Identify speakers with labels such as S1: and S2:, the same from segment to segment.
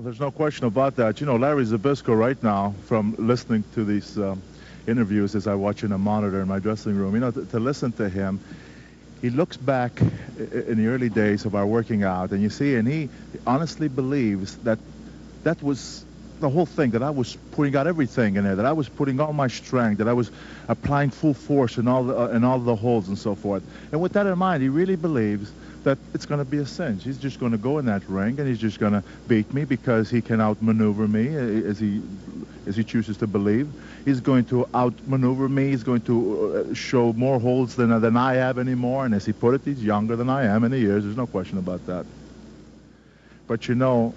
S1: there's no question about that. You know, Larry Zbyszko right now, from listening to these interviews as I watch in a monitor in my dressing room, you know, to listen to him, he looks back in the early days of our working out, and you see, and he honestly believes that that was the whole thing, that I was putting out everything in there, that I was putting all my strength, that I was applying full force in all the holds and so forth. And with that in mind, he really believes that it's going to be a cinch. He's just going to go in that ring, and he's just going to beat me because he can outmaneuver me, as he chooses to believe. He's going to outmaneuver me. He's going to show more holds than I have anymore. And as he put it, he's younger than I am in the years. There's no question about that. But you know,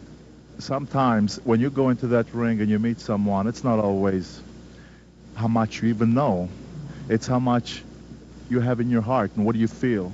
S1: sometimes when you go into that ring and you meet someone, it's not always how much you even know. It's how much you have in your heart and what do you feel.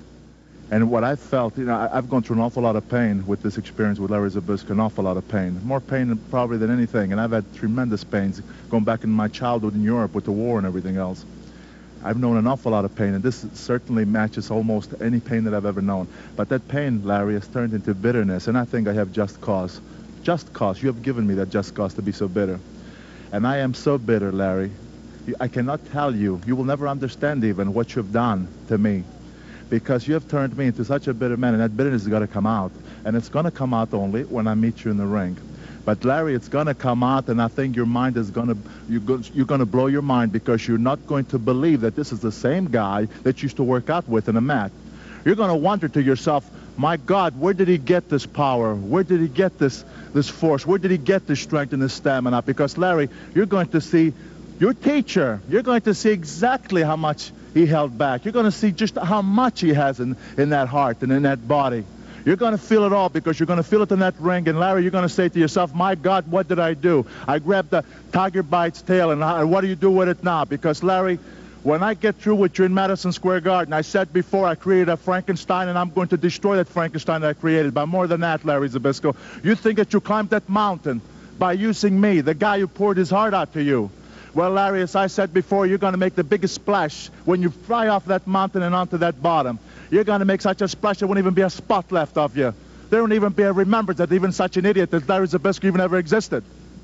S1: And what I felt, you know, I've gone through an awful lot of pain with this experience with Larry Zbyszko, an awful lot of pain. More pain probably than anything. And I've had tremendous pains going back in my childhood in Europe with the war and everything else. I've known an awful lot of pain, and this certainly matches almost any pain that I've ever known. But that pain, Larry, has turned into bitterness, and I think I have just cause. Just cause. You have given me that just cause to be so bitter. And I am so bitter, Larry. I cannot tell you. You will never understand even what you've done to me, because you have turned me into such a bitter man, and that bitterness has got to come out. And it's going to come out only when I meet you in the ring. But Larry, it's going to come out, and I think your mind is going to, you're going to blow your mind, because you're not going to believe that this is the same guy that you used to work out with in a mat. You're going to wonder to yourself, my God, where did he get this power? Where did he get this force? Where did he get this strength and this stamina? Because, Larry, you're going to see your teacher. You're going to see exactly how much he held back. You're going to see just how much he has in that heart and in that body. You're going to feel it all, because you're going to feel it in that ring. And, Larry, you're going to say to yourself, my God, what did I do? I grabbed the tiger by its tail, and what do you do with it now? Because, Larry, when I get through with you in Madison Square Garden, I said before, I created a Frankenstein, and I'm going to destroy that Frankenstein that I created. But more than that, Larry Zbyszko, you think that you climbed that mountain by using me, the guy who poured his heart out to you. Well, Larry, as I said before, you're going to make the biggest splash when you fly off that mountain and onto that bottom. You're going to make such a splash there won't even be a spot left of you. There won't even be a remembrance that even such an idiot as Larry Zbyszko even ever existed.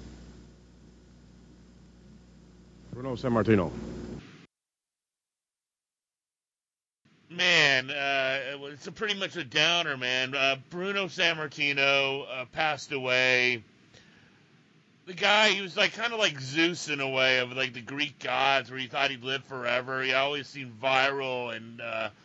S2: Bruno Sammartino.
S3: Man, it's pretty much a downer, man. Bruno Sammartino passed away. The guy, he was like kind of like Zeus in a way, of like the Greek gods, where he thought he'd live forever. He always seemed viral and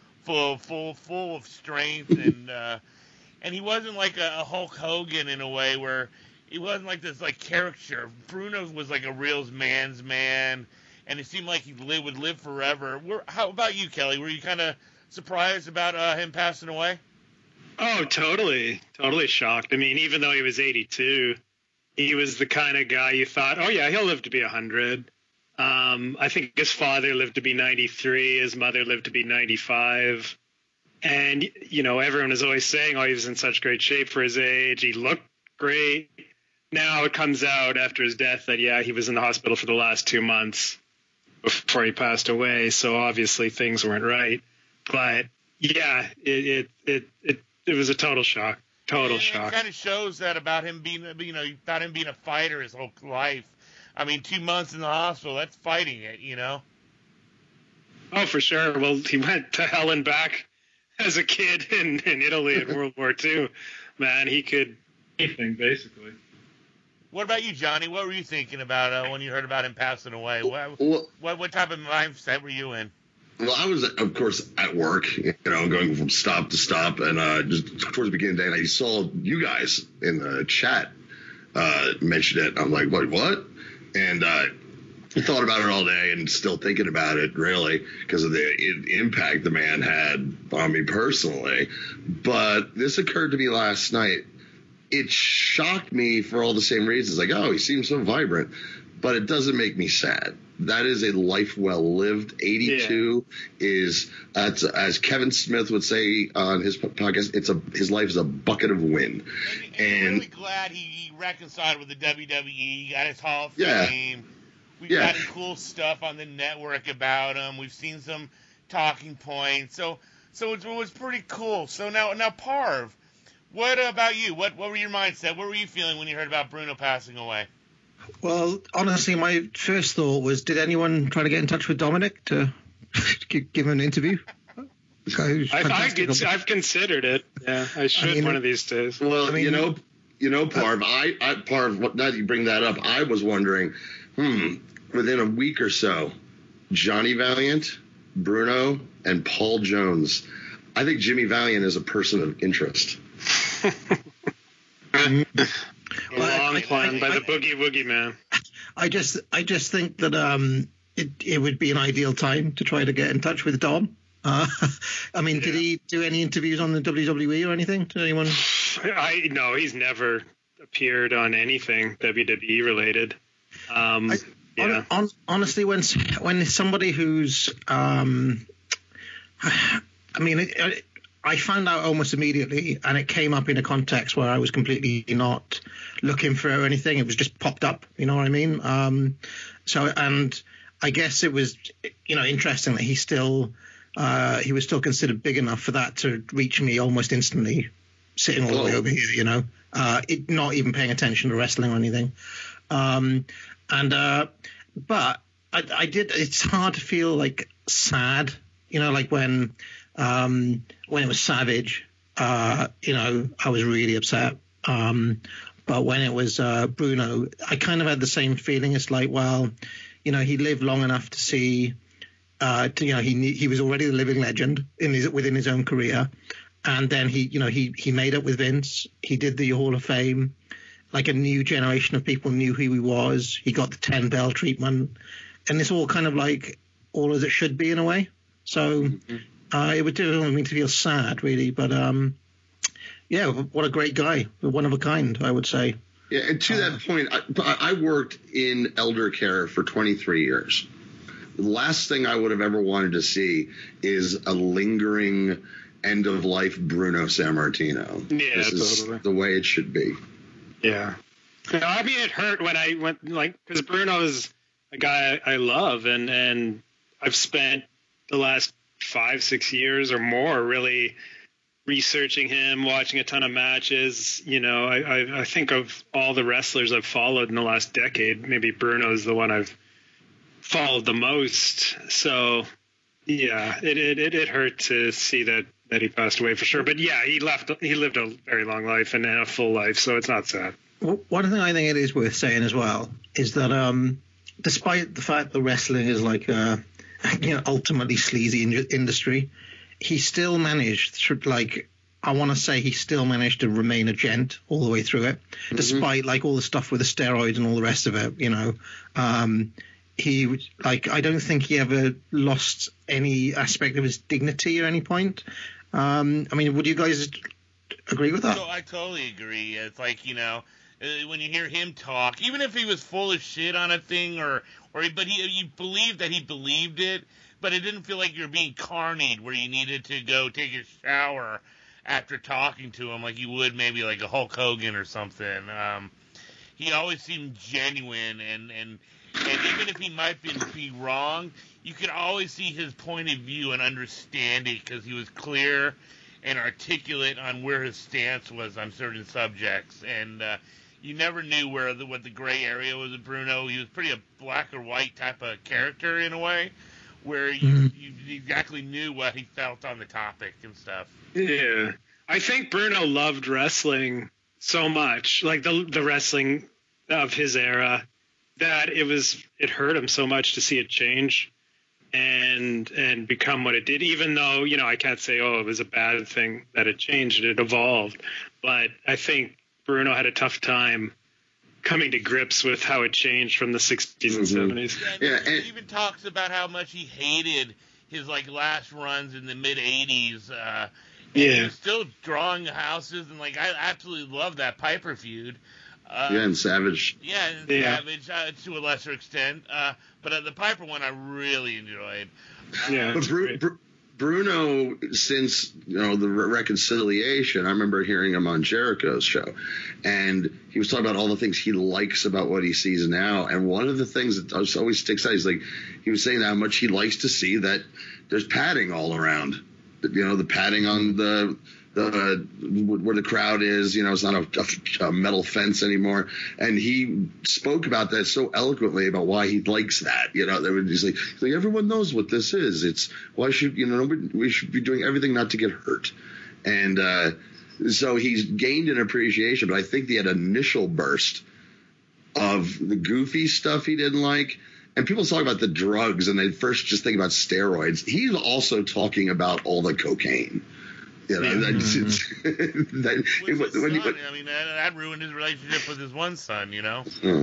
S3: full of strength, and he wasn't like a Hulk Hogan in a way, where he wasn't like this like caricature. Bruno was like a real man's man, and it seemed like he would live forever. How about you, Kelly? Were you kind of surprised about him passing away?
S4: Oh, totally shocked. I mean, even though he was 82, he was the kind of guy you thought, oh yeah, he'll live to be 100. I think his father lived to be 93. His mother lived to be 95. And, you know, everyone is always saying, oh, he was in such great shape for his age. He looked great. Now it comes out after his death that, yeah, he was in the hospital for the last 2 months before he passed away. So obviously things weren't right. But yeah, it was a total shock. Total shock.
S3: It kind of shows that about him being, about him being a fighter his whole life. I mean, 2 months in the hospital, that's fighting it, you know?
S4: Oh, for sure. Well, he went to hell and back as a kid in Italy in World War II. Man, he could anything, basically.
S3: What about you, Johnny? What were you thinking about when you heard about him passing away? What type of mindset were you in?
S5: Well, I was, of course, at work, going from stop to stop, and just towards the beginning of the day, and I saw you guys in the chat mention it. I'm like, what? And I thought about it all day, and still thinking about it, really, because of the impact the man had on me personally. But this occurred to me last night. It shocked me for all the same reasons. Like, oh, he seems so vibrant. But it doesn't make me sad. That is a life well lived. 82 is, as Kevin Smith would say on his podcast, his life is a bucket of wind.
S3: And I'm really glad he reconciled with the WWE, got his Hall of Fame. We've gotten cool stuff on the network about him. We've seen some talking points. So it was pretty cool. So now Parv, What about you? What were your mindset? What were you feeling when you heard about Bruno passing away?
S6: Well, honestly, my first thought was, did anyone try to get in touch with Dominic to give him an interview?
S4: I've considered it. Yeah, I should one of these days.
S5: Well, Parv, Parv, now that you bring that up, I was wondering, within a week or so, Johnny Valiant, Bruno, and Paul Jones. I think Jimmy Valiant is a person of interest.
S4: Long plan by the Boogie Woogie Man.
S6: I just think that it would be an ideal time to try to get in touch with Dom. Did he do any interviews on the WWE or anything? Did anyone?
S4: No, he's never appeared on anything WWE related.
S6: Honestly, when somebody who's, I found out almost immediately, and it came up in a context where I was completely not looking for anything. It was just popped up. You know what I mean? And I guess it was, interesting that he was still considered big enough for that to reach me almost instantly, sitting all the way over here. Not even paying attention to wrestling or anything. But I did. It's hard to feel like sad, like when it was Savage, I was really upset. But when it was Bruno, I kind of had the same feeling. It's like, well, he lived long enough to see, he was already a living legend within his own career. And then he made up with Vince. He did the Hall of Fame. Like a new generation of people knew who he was. He got the 10 bell treatment. And it's all kind of like all as it should be in a way. So it would do me to feel sad, really. But, what a great guy. One of a kind, I would say.
S5: Yeah, and to that point, I worked in elder care for 23 years. The last thing I would have ever wanted to see is a lingering end-of-life Bruno Sammartino.
S4: Yeah,
S5: this is
S4: totally
S5: the way it should be.
S4: Yeah. No, I mean, it hurt when I went, because Bruno is a guy I love, and I've spent the last 5-6 years or more really researching him, watching a ton of matches. I think of all the wrestlers I've followed in the last decade, maybe Bruno's the one I've followed the most. So, yeah, it hurt to see that he passed away for sure. But yeah, he lived a very long life and a full life, so it's not sad.
S6: One thing I think it is worth saying as well is that despite the fact that wrestling is like a ultimately sleazy industry, he still managed to he still managed to remain a gent all the way through it, despite all the stuff with the steroids and all the rest of it. I don't think he ever lost any aspect of his dignity at any point. Would you guys agree with that?
S3: So I totally agree. It's like, when you hear him talk, even if he was full of shit on a thing you believe that he believed it, but it didn't feel like you were being carnied where you needed to go take a shower after talking to him like you would maybe like a Hulk Hogan or something. He always seemed genuine, and even if he might be wrong, you could always see his point of view and understand it because he was clear and articulate on where his stance was on certain subjects. And you never knew what the gray area was with Bruno. He was pretty a black or white type of character in a way, where you exactly knew what he felt on the topic and stuff.
S4: Yeah. I think Bruno loved wrestling so much, like the wrestling of his era, that it hurt him so much to see it change and become what it did, even though, I can't say, it was a bad thing that it changed, it evolved. But I think Bruno had a tough time coming to grips with how it changed from the 60s and 70s.
S3: Yeah, and he even talks about how much he hated his last runs in the mid 80s. He was still drawing houses, and I absolutely love that Piper feud.
S5: And Savage.
S3: Yeah, and Savage to a lesser extent. But the Piper one I really enjoyed.
S5: But Bruno, since the reconciliation, I remember hearing him on Jericho's show, and he was talking about all the things he likes about what he sees now. And one of the things that always sticks out is he was saying how much he likes to see that there's padding all around. The padding on the where the crowd is. It's not a metal fence anymore. And he spoke about that so eloquently about why he likes that. He's like everyone knows what this is. It's why should we should be doing everything not to get hurt. And so he's gained an appreciation. But I think the initial burst of the goofy stuff he didn't like. And people talk about the drugs, and they first just think about steroids. He's also talking about all the cocaine. That
S3: ruined his relationship with his one son.
S6: Yeah,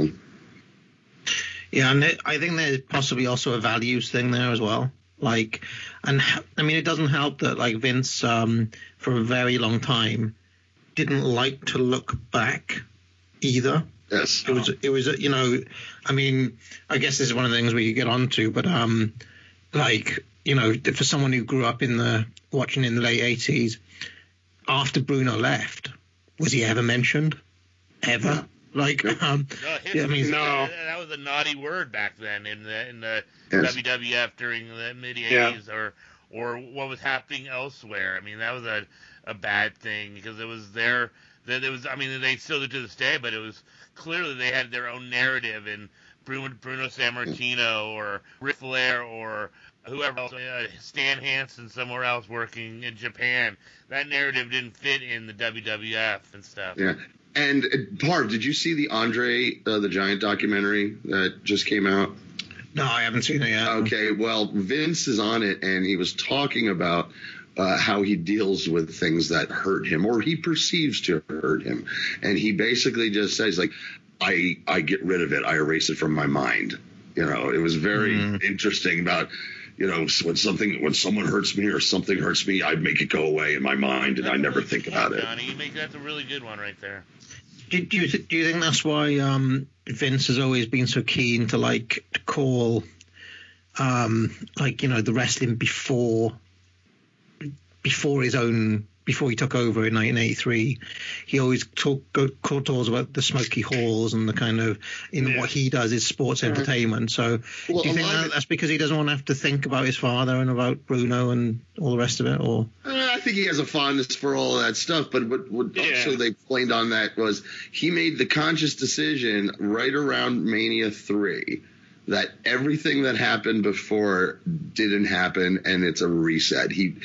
S6: and I think there's possibly also a values thing there as well. It doesn't help that Vince, for a very long time, didn't like to look back either.
S5: Yes.
S6: It was I guess this is one of the things we could get onto, but for someone who grew up watching in the late 80s, after Bruno left, was he ever mentioned? Ever?
S3: No.
S6: That
S3: was a naughty word back then in the WWF during the mid 80s, or what was happening elsewhere. That was a bad thing because it was there. That it was. They still do to this day, but it was clearly they had their own narrative, and Bruno Sammartino or Ric Flair or whoever else, Stan Hansen somewhere else working in Japan. That narrative didn't fit in the WWF and stuff.
S5: Yeah. And Parv, did you see the Andre the Giant documentary that just came out?
S6: No, I haven't seen it yet.
S5: Okay, well, Vince is on it, and he was talking about how he deals with things that hurt him or he perceives to hurt him. And he basically just says, I get rid of it. I erase it from my mind. It was very interesting about, when someone hurts me or something hurts me, I make it go away in my mind, and I never think about it.
S3: Johnny, that's a really good one right there.
S6: Do you think that's why Vince has always been so keen to call the wrestling before he took over in 1983, he always talked about the smoky halls and the kind of what he does is sports entertainment. So do you think that's because he doesn't want to have to think about his father and about Bruno and all the rest of it? Or
S5: I think he has a fondness for all of that stuff. But what also they explained on that was he made the conscious decision right around Mania 3 that everything that happened before didn't happen, and it's a reset. They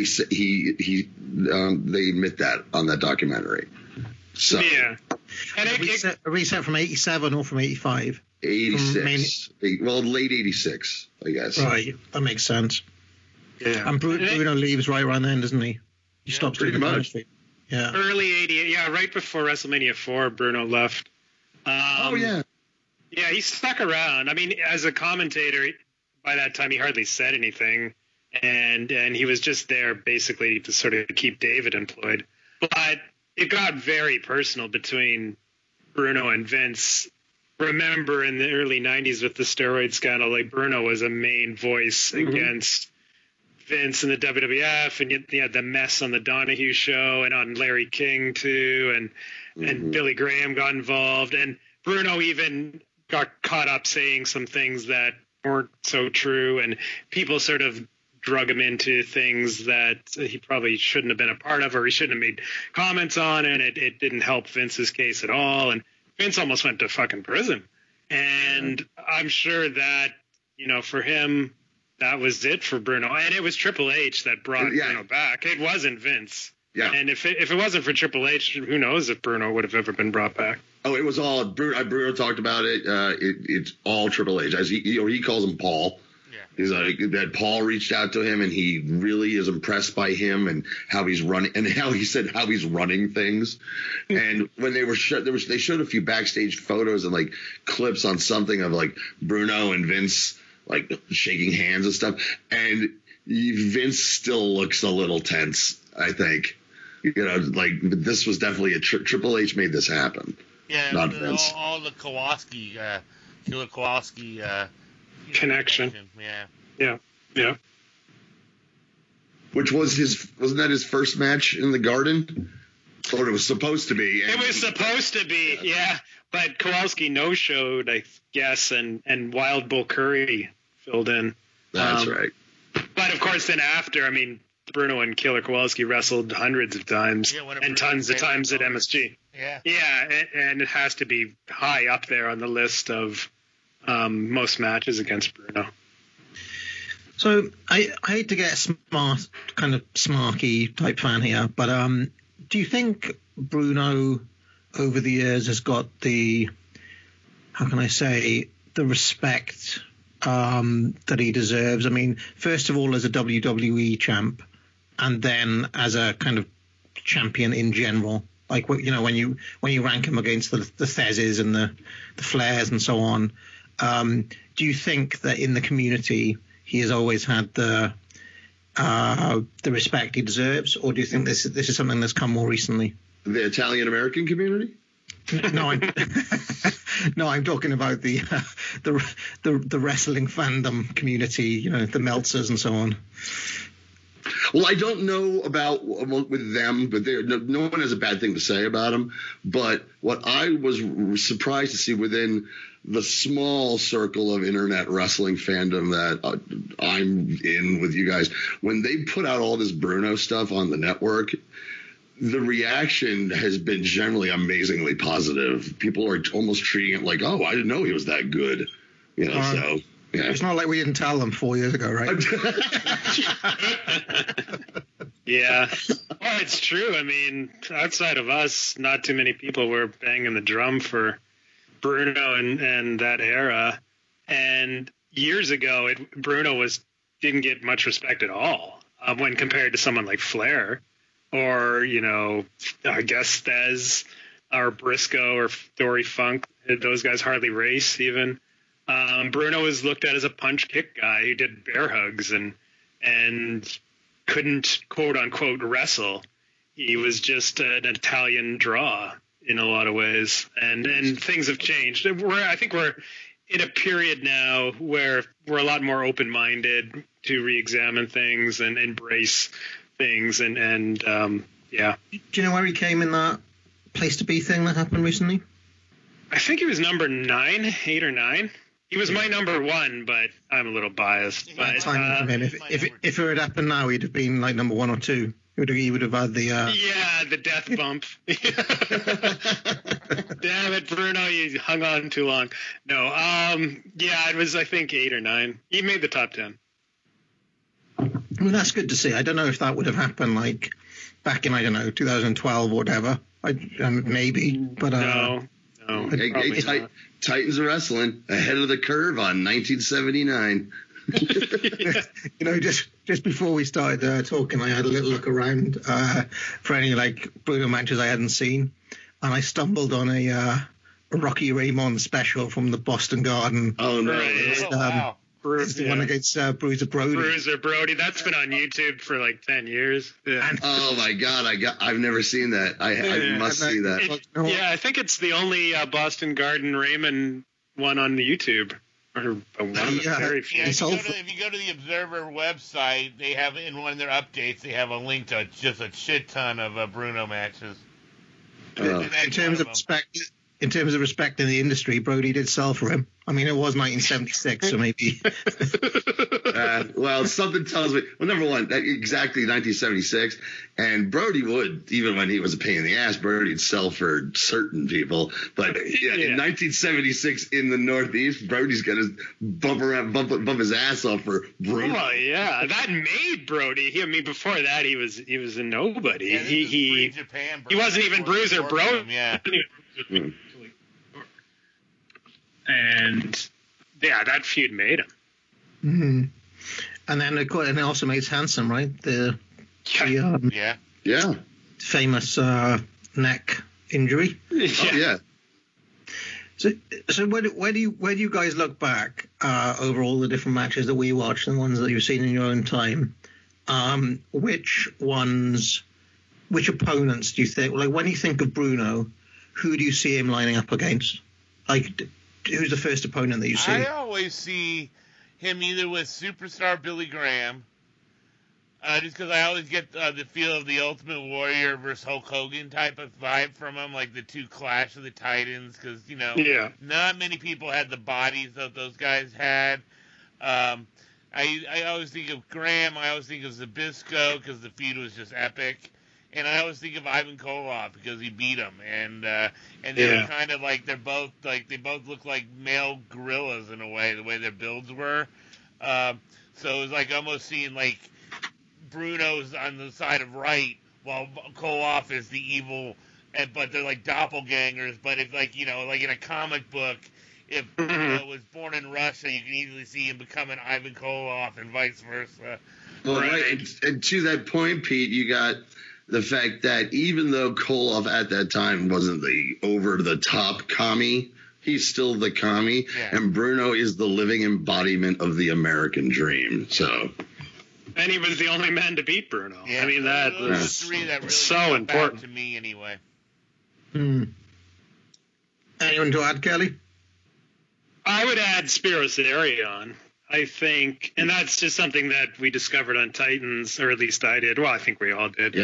S5: admit that on that documentary. So
S6: and a reset from 87 or from 85.
S5: 86. Late 86, I guess.
S6: Right, that makes sense.
S4: Yeah,
S6: and Bruno leaves right around then, doesn't he? He stops
S5: pretty much.
S6: Yeah,
S4: early 88. Yeah, right before WrestleMania 4, Bruno left. Yeah, he stuck around. As a commentator, by that time he hardly said anything, and he was just there basically to sort of keep David employed. But it got very personal between Bruno and Vince. Remember in the early 90s with the steroid scandal, Bruno was a main voice against Vince and the WWF, and you had the mess on the Donahue show and on Larry King too, and Billy Graham got involved, and Bruno even got caught up saying some things that weren't so true, and people sort of drug him into things that he probably shouldn't have been a part of, or he shouldn't have made comments on, and it didn't help Vince's case at all. And Vince almost went to fucking prison. And I'm sure that, for him, that was it for Bruno. And it was Triple H that brought Bruno back. It wasn't Vince. Yeah. And if it wasn't for Triple H, who knows if Bruno would have ever been brought back.
S5: Oh, it was all Bruno talked about it. It's all Triple H. As he calls him Paul. Yeah. He's that Paul reached out to him, and he really is impressed by him and how he's running, and how he's running things. And when they were they showed a few backstage photos and clips on something of Bruno and Vince shaking hands and stuff, and Vince still looks a little tense. I think, this was definitely Triple H made this happen.
S3: Yeah,
S5: not Vince.
S3: All the Kowalski, Killer Kowalski
S4: connection. Yeah.
S5: Which wasn't that his first match in the Garden? Or it was supposed to be.
S4: It was supposed to be, yeah. But Kowalski no-showed, I guess, and Wild Bull Curry filled in.
S5: That's right.
S4: But of course, then after, Bruno and Killer Kowalski wrestled hundreds of times and tons of times at MSG.
S3: Yeah,
S4: and it has to be high up there on the list of most matches against Bruno.
S6: So I hate to get smart, kind of smarky type fan here, but do you think Bruno over the years has got the, how can I say, the respect that he deserves? I mean, first of all, as a WWE champ, and then as a kind of champion in general. Like, you know, when you rank him against the Thezes and the Flairs and so on, do you think that in the community he has always had the respect he deserves, or do you think this is something that's come more recently?
S5: The Italian American community?
S6: No, I'm talking about the wrestling fandom community. You know, the Meltzers and so on.
S5: Well, I don't know about with them, but no one has a bad thing to say about them. But what I was surprised to see within the small circle of internet wrestling fandom that I'm in with you guys, when they put out all this Bruno stuff on the network, the reaction has been generally amazingly positive. People are almost treating it like, oh, I didn't know he was that good. You know, so... Yeah.
S6: It's not like we didn't tell them 4 years ago, right?
S4: Yeah. Well, it's true. I mean, outside of us, not too many people were banging the drum for Bruno and that era. And years ago, Bruno didn't get much respect at all when compared to someone like Flair or, you know, I guess Thez or Briscoe or Dory Funk. Those guys hardly race even. Bruno was looked at as a punch kick guy who did bear hugs and couldn't quote unquote wrestle. He was just an Italian draw in a lot of ways, and things have changed. I think we're in a period now where we're a lot more open minded to re-examine things and embrace things, and yeah.
S6: Do you know where he came in that place to be thing that happened recently?
S4: I think he was number 9, 8 or 9. He was my number 1, but I'm a little biased. But
S6: if it had happened now, he'd have been like number 1 or 2. He would have had the
S4: the death bump. Damn it, Bruno, you hung on too long. No, it was I think 8 or 9. He made the top 10.
S6: Well, that's good to see. I don't know if that would have happened like back in 2012 or whatever. Maybe, but
S4: no.
S5: Hey, Titans of Wrestling ahead of the curve on 1979.
S6: You know, just before we started talking, I had a little look around for any like Bruno matches I hadn't seen, and I stumbled on a Rocky Raymond special from the Boston Garden.
S5: Oh no!
S3: Wow.
S6: It's the one against Bruiser Brody.
S4: Bruiser Brody. That's been on YouTube for like 10 years. Yeah.
S5: Oh my God! I've never seen that. I must see that.
S4: I think it's the only Boston Garden Raymond one on the YouTube. Or one of the very few.
S3: If you go to the Observer website, they have in one of their updates, they have a link to just a shit ton of
S6: In
S3: Bruno matches.
S6: terms of respect in the industry, Brody did sell for him. I mean, it was 1976, so maybe.
S5: Well, something tells me. Well, number one, exactly 1976, and Brody would, even when he was a pain in the ass, Brody'd sell for certain people. But in 1976 in the Northeast, Brody's gonna bump his ass off for Bruno.
S4: Oh yeah, that made Brody. Before that, he was a nobody.
S3: Yeah,
S4: he
S3: Japan,
S4: he wasn't even Bruiser Brody.
S3: Yeah.
S4: And that feud made him.
S6: Mm-hmm. And then it also made Handsome, right? The famous neck injury.
S5: Yeah.
S6: So where do you guys look back over all the different matches that we watched and the ones that you've seen in your own time? Which opponents do you think? Like when you think of Bruno, who do you see him lining up against? Like, who's the first opponent that you see?
S3: I always see him either with superstar Billy Graham, just because I always get the feel of the Ultimate Warrior versus Hulk Hogan type of vibe from him, like the two Clash of the Titans, because, not many people had the bodies that those guys had. I always think of Graham. I always think of Zbyszko because the feud was just epic. And I always think of Ivan Koloff because he beat him. And they were kind of like, they both look like male gorillas in a way, the way their builds were. So it was like almost seeing like Bruno's on the side of right while Koloff is the evil, but they're like doppelgangers. But if like, like in a comic book, if Bruno was born in Russia, you can easily see him becoming Ivan Koloff and vice versa.
S5: Well, right. And to that point, Pete, you got the fact that even though Koloff at that time wasn't the over-the-top commie, he's still the commie, and Bruno is the living embodiment of the American dream. So,
S4: and he was the only man to beat Bruno.
S3: Yeah,
S4: I mean, that was
S3: three that really
S4: so important
S3: to me, anyway.
S6: Anyone to add, Kelly?
S4: I would add Spiros Arion. I think, and that's just something that we discovered on Titans, or at least I did. Well, I think we all did.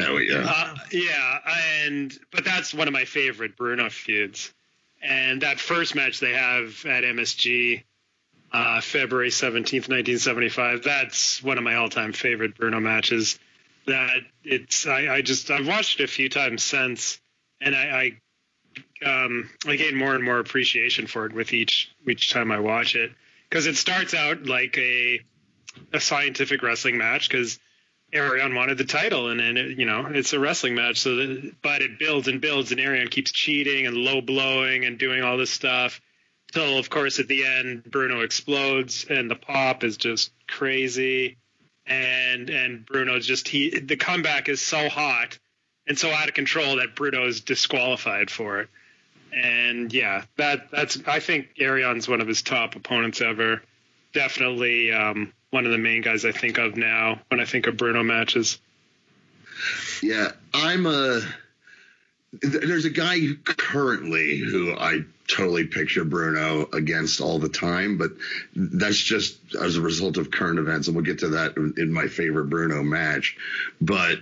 S4: But that's one of my favorite Bruno feuds. And that first match they have at MSG, February 17th, 1975, that's one of my all-time favorite Bruno matches. I've watched it a few times since, and I gain more and more appreciation for it with each time I watch it. Because it starts out like a scientific wrestling match, because Arion wanted the title, and it's a wrestling match. But it builds and builds, and Arion keeps cheating and low blowing and doing all this stuff. Till, of course, at the end, Bruno explodes, and the pop is just crazy. And Bruno's the comeback is so hot and so out of control that Bruno is disqualified for it. And that's I think Arion's one of his top opponents ever. Definitely one of the main guys I think of now when I think of Bruno matches.
S5: Yeah, there's a guy currently who I totally picture Bruno against all the time, but that's just as a result of current events, and we'll get to that in my favorite Bruno match. But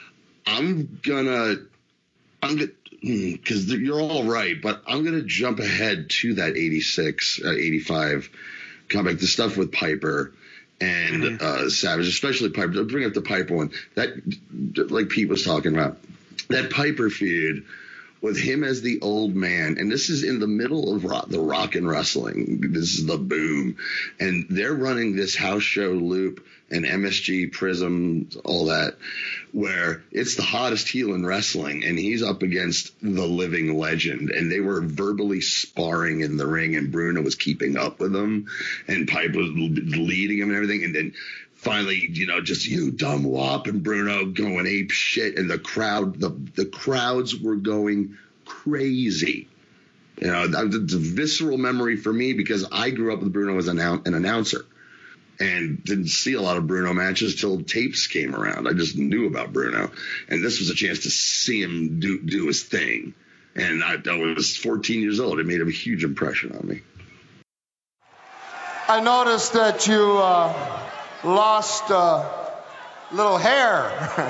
S5: because you're all right, but I'm going to jump ahead to that 86, 85 comeback, the stuff with Piper and Savage, especially Piper. I'll bring up the Piper one. That, like Pete was talking about, that Piper feud with him as the old man, and this is in the middle of the Rock and Wrestling. This is the boom, and they're running this house show loop and MSG Prism, all that, where it's the hottest heel in wrestling, and he's up against the living legend, and they were verbally sparring in the ring, and Bruno was keeping up with them, and Pipe was leading him and everything, and then finally, just you dumb wop, and Bruno going ape shit, and the crowds were going crazy. It's a visceral memory for me because I grew up with Bruno as an announcer and didn't see a lot of Bruno matches till tapes came around. I just knew about Bruno, and this was a chance to see him do his thing. And I was 14 years old. It made a huge impression on me.
S7: I noticed that you lost little hair.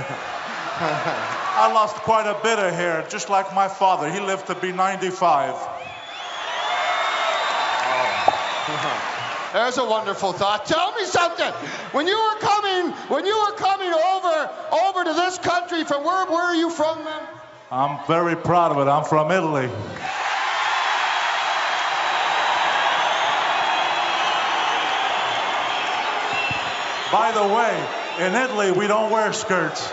S8: I lost quite a bit of hair, just like my father. He lived to be 95.
S7: There's a wonderful thought. Tell me something. When you were coming over to this country, from where are you from, man?
S8: I'm very proud of it. I'm from Italy. By the way, in Italy, we don't wear skirts.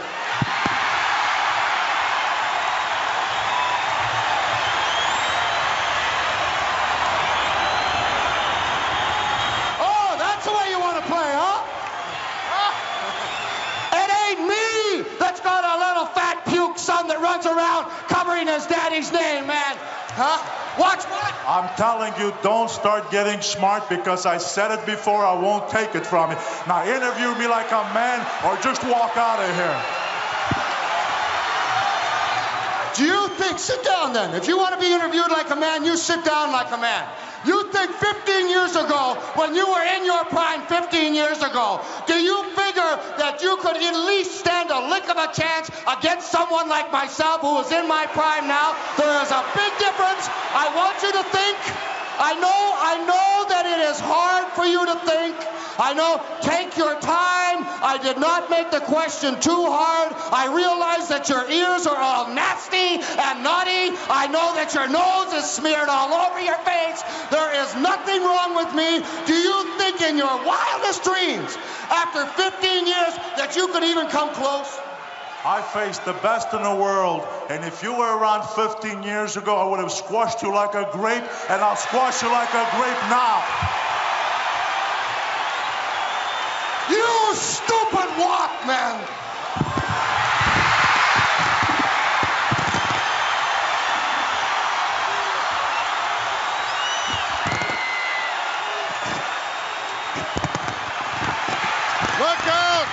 S7: Oh, that's the way you want to play, huh? It ain't me that's got a little fat puke son that runs around covering his daddy's name, man. Huh? Watch what?
S8: I'm telling you, don't start getting smart because I said it before. I won't take it from you. Now interview me like a man or just walk out of here.
S7: Do you think, sit down then. If you want to be interviewed like a man, you sit down like a man. You think 15 years ago, when you were in your prime 15 years ago, do you figure that you could at least stand a lick of a chance against someone like myself who is in my prime now? There is a big difference. I want you to think. I know that it is hard for you to think, I know, take your time. I did not make the question too hard. I realize that your ears are all nasty and naughty. I know that your nose is smeared all over your face. There is nothing wrong with me. Do you think in your wildest dreams, after 15 years, that you could even come close?
S8: I faced the best in the world, and if you were around 15 years ago, I would have squashed you like a grape, and I'll squash you like a grape now.
S7: You stupid walk, man!
S2: Look out!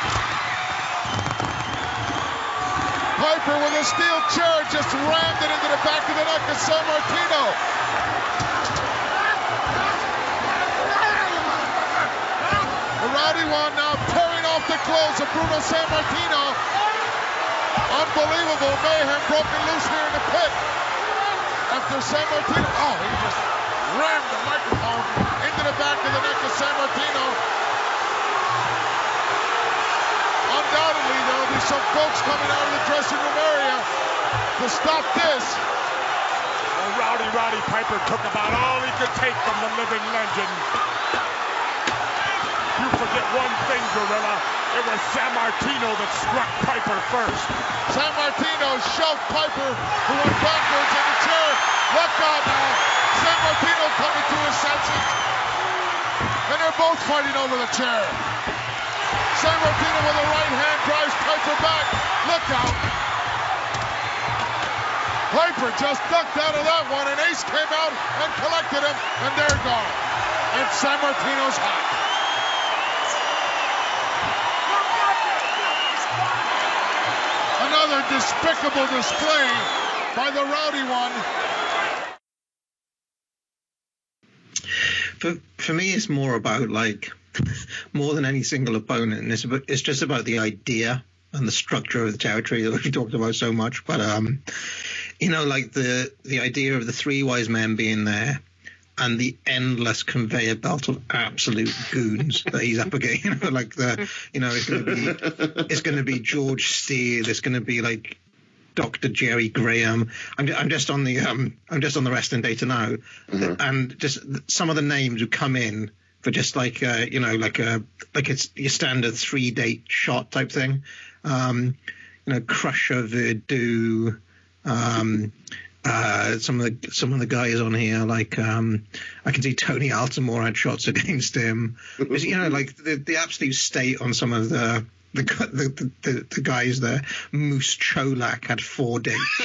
S2: Piper with a steel chair just rammed it into the back of the neck of Sammartino. The Rowdy One now tearing off the clothes of Bruno Sammartino. Unbelievable mayhem broken loose here in the pit. After Sammartino, he just rammed the microphone into the back of the neck of Sammartino. Undoubtedly, there will be some folks coming out of the dressing room area to stop this.
S9: Well, Rowdy Piper took about all he could take from the living legend. You forget one thing, Gorilla. It was Sammartino that struck Piper first.
S2: Sammartino shoved Piper, who went backwards in the chair. Look out now. Sammartino coming to his senses. And they're both fighting over the chair. Sammartino with a right hand drives Piper back. Look out. Piper just ducked out of that one, and Ace came out and collected him, and they're gone. And Sammartino's hot. Another despicable display by the Rowdy One.
S6: For me, it's more about, like, more than any single opponent. It's just about the idea and the structure of the territory that we've talked about so much. But, like the idea of the three wise men being there and the endless conveyor belt of absolute goons that he's up against. It's going to be George Steele. It's going to be like Dr. Jerry Graham. I'm just on the Wrestling Data now, and just some of the names who come in for just like it's your standard 3-date shot type thing. Crusher, Verdú. Some of the guys on here, like I can see Tony Altamore had shots against him. The absolute state on some of the guys there. Moose Cholak had 4 dates.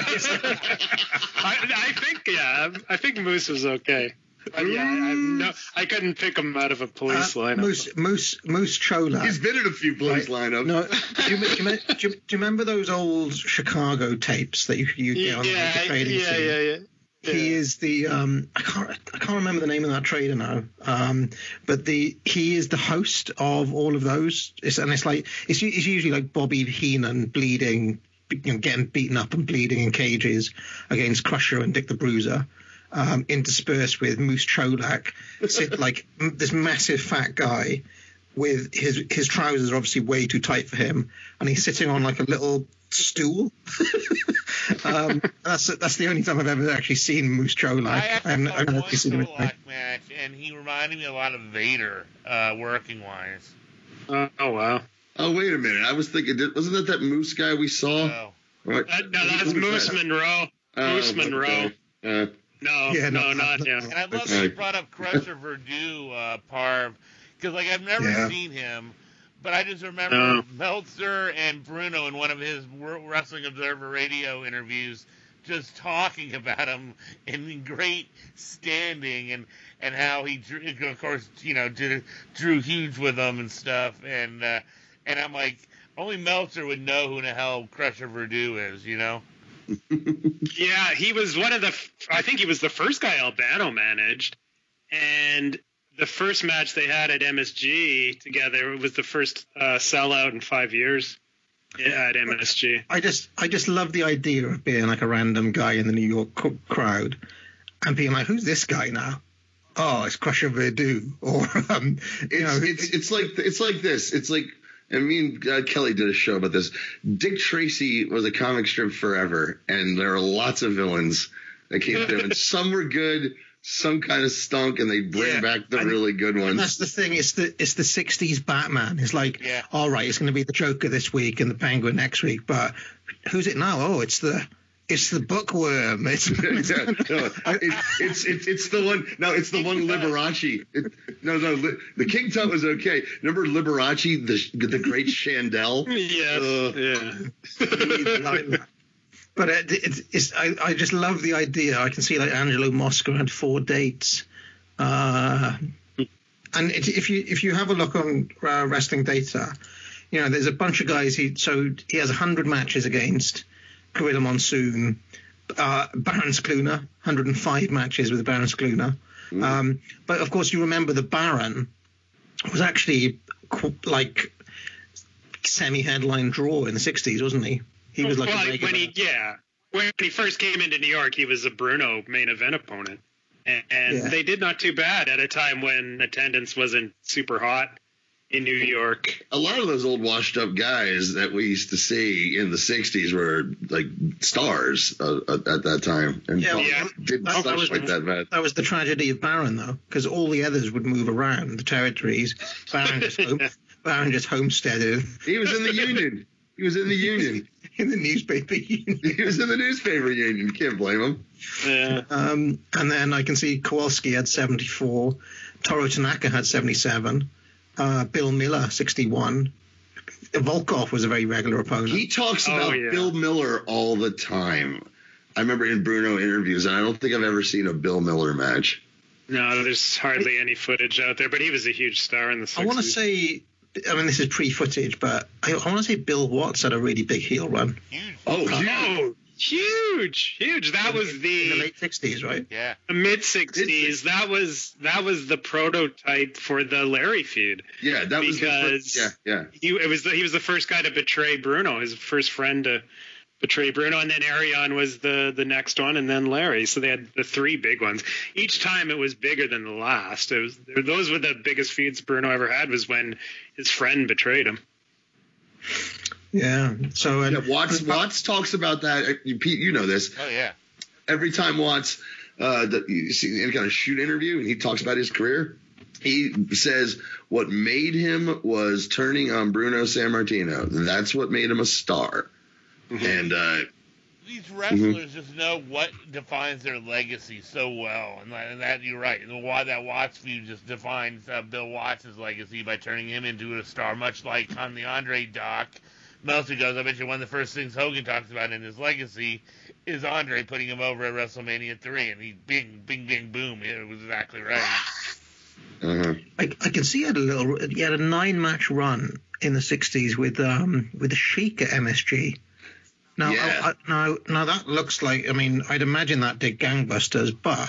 S4: I think Moose was okay. But I couldn't pick him out of a police lineup.
S6: Moose Cholak.
S5: He's been in a few police lineups.
S6: No, do you remember those old Chicago tapes that you get on the trading scene? Yeah. He is the I can't remember the name of that trader now. But he is the host of all of those. It's usually like Bobby Heenan bleeding, getting beaten up and bleeding in cages against Crusher and Dick the Bruiser. Interspersed with Moose Cholak, like this massive fat guy with his trousers are obviously way too tight for him, and he's sitting on like a little stool. That's the only time I've ever actually seen Moose Cholak.
S3: I actually saw one Cholak match, and he reminded me a lot of Vader, working wise.
S4: Oh wow!
S5: Oh wait a minute, I was thinking, wasn't that Moose guy we saw?
S3: No,
S5: right.
S4: No, that's Moose Monroe. Moose Monroe. No, not him.
S3: And I love that you brought up Crusher Verdú, Parv, because I've never seen him, but I just remember Meltzer and Bruno in one of his Wrestling Observer Radio interviews just talking about him in great standing and how he drew, of course, drew huge with them and stuff, and I'm like, only Meltzer would know who the hell Crusher Verdú is,
S4: Yeah, he was I think he was the first guy Albano managed, and the first match they had at MSG together was the first sellout in 5 years at MSG.
S6: I just love the idea of being like a random guy in the New York crowd and being like, who's this guy now? oh, it's Crusher Verdú, or
S5: it's like this. It's like, and me and Kelly did a show about this. Dick Tracy was a comic strip forever, and there are lots of villains that came through, and some were good, some kind of stunk, and they bring back the really good ones.
S6: And that's the thing. It's the 60s Batman. It's like, all right, it's going to be the Joker this week and the Penguin next week, but who's it now? Oh, it's the Bookworm. It's the
S5: one. No, it's the one Liberace. The King Tut was okay. Remember Liberace, the great Chandel?
S6: Yeah. But I just love the idea. I can see like Angelo Mosca had 4 dates, and if you have a look on Wrestling Data, there's a bunch of guys. He has 100 matches against Gorilla Monsoon, Baron Skluner, 105 matches with Baron Skluner. But of course, you remember the Baron was actually like semi-headline draw in the 60s, wasn't he? He was like
S4: when he first came into New York, he was a Bruno main event opponent, and they did not too bad at a time when attendance wasn't super hot in New York.
S5: A lot of those old washed up guys that we used to see in the 60s were like stars at that time. And didn't suck like that bad.
S6: That was the tragedy of Baron, though, because all the others would move around the territories. Baron just homesteaded.
S5: He was in the Union.
S6: In the newspaper union.
S5: He was in the newspaper union. You can't blame him.
S4: Yeah.
S6: And then I can see Kowalski had 74. Toru Tanaka had 77. Bill Miller, 61. Volkov was a very regular opponent.
S5: He talks about Bill Miller all the time. I remember in Bruno interviews, and I don't think I've ever seen a Bill Miller match.
S4: No, there's hardly any footage out there, but he was a huge star in the 60s.
S6: I want to say, I mean, this is pre-footage, but I want to say Bill Watts had a really big heel run.
S4: Huge. That was
S6: in the late 60s, right?
S3: Yeah.
S4: The mid 60s. That was the prototype for the Larry feud.
S5: Yeah, that was
S4: because he was the first guy to betray Bruno, his first friend to betray Bruno, and then Arion was the next one, and then Larry. So they had the 3 big ones. Each time it was bigger than the last. Those were the biggest feuds Bruno ever had, was when his friend betrayed him.
S6: Yeah. So
S5: Watts talks about that. Pete, you know this.
S3: Oh yeah.
S5: Every time Watts, you see any kind of shoot interview, and he talks about his career, he says what made him was turning on Bruno Sammartino. That's what made him a star. Mm-hmm. And
S3: these wrestlers just know what defines their legacy so well, and that you're right. And why that Watts feud just defines Bill Watts' legacy by turning him into a star, much like on the Andre doc. Meltzer goes, I bet you one of the first things Hogan talks about in his legacy is Andre putting him over at WrestleMania 3, and he bing, bing, boom. It was exactly right.
S6: I can see he had a 9-match run in the 60s with the Sheik at MSG. Now, now that looks like, I mean, I'd imagine that did gangbusters, but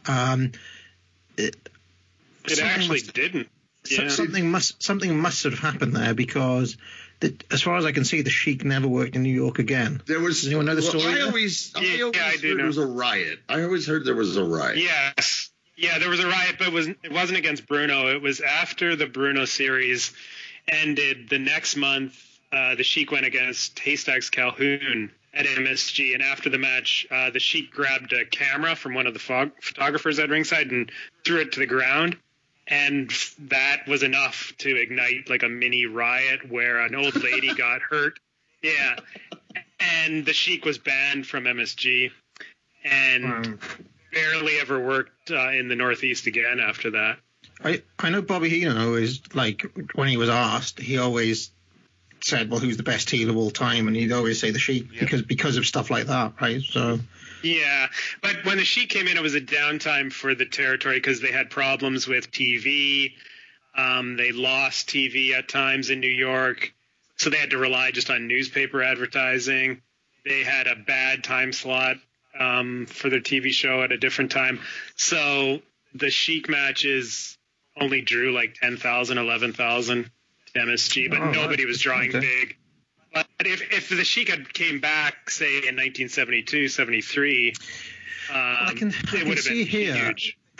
S4: it actually didn't. Yeah.
S6: Something must have happened there, because as far as I can see, the Sheik never worked in New York again.
S5: Does anyone know the story? I always heard there was a riot. I always heard there was a riot.
S4: Yes. Yeah, there was a riot, but it wasn't against Bruno. It was after the Bruno series ended. The next month, the Sheik went against Haystacks Calhoun at MSG, and after the match, the Sheik grabbed a camera from one of the photographers at ringside and threw it to the ground. And that was enough to ignite like a mini riot where an old lady got hurt. Yeah. And the Sheik was banned from MSG and barely ever worked in the Northeast again after that.
S6: I know Bobby Heenan always, like, when he was asked, he always said, well, who's the best heel of all time? And he'd always say the Sheik because of stuff like that, right? So...
S4: Yeah, but when the Sheik came in, it was a downtime for the territory because they had problems with TV. They lost TV at times in New York, so they had to rely just on newspaper advertising. They had a bad time slot for their TV show at a different time. So the Sheik matches only drew like 10,000, 11,000 to MSG, but nobody was drawing big. But if the Sheik had came back, say, in 1972, 73,
S6: it would have been
S4: huge.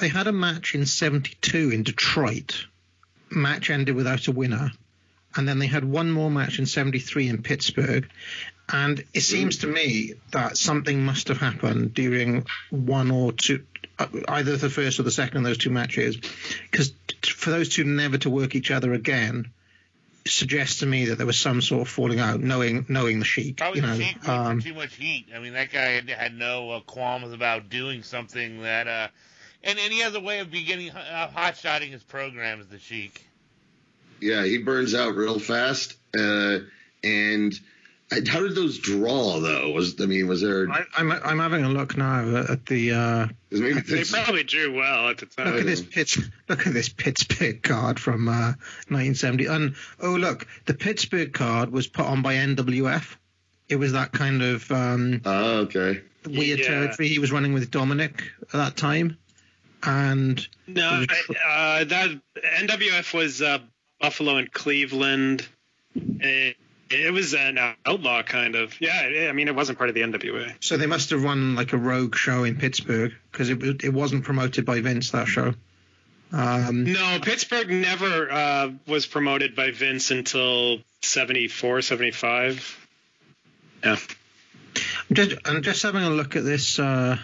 S6: they had a match in 72 in Detroit. Match ended without a winner. And then they had one more match in 73 in Pittsburgh. And it seems to me that something must have happened during one or two, either the first or the second of those two matches, because for those two never to work each other again suggests to me that there was some sort of falling out, knowing the Sheik.
S3: Probably the Sheik went for too much heat. I mean, that guy had no qualms about doing something that, and he has a way of beginning hot-shotting his programs, the Sheik.
S5: Yeah, he burns out real fast. And how did those draw, though? Was there?
S6: I'm having a look now at the.
S4: They probably drew well at the time.
S6: Look at this Pittsburgh card from 1970. And look, the Pittsburgh card was put on by NWF. It was that kind of
S5: okay,
S6: weird territory he was running with Dominic at that time. And
S4: no, that NWF was Buffalo and Cleveland. It was an outlaw kind of. Yeah, I mean, it wasn't part of the NWA.
S6: So they must have run like a rogue show in Pittsburgh because it wasn't promoted by Vince, that show.
S4: No, Pittsburgh never was promoted by Vince until 74, 75. Yeah.
S6: I'm just having a look at this.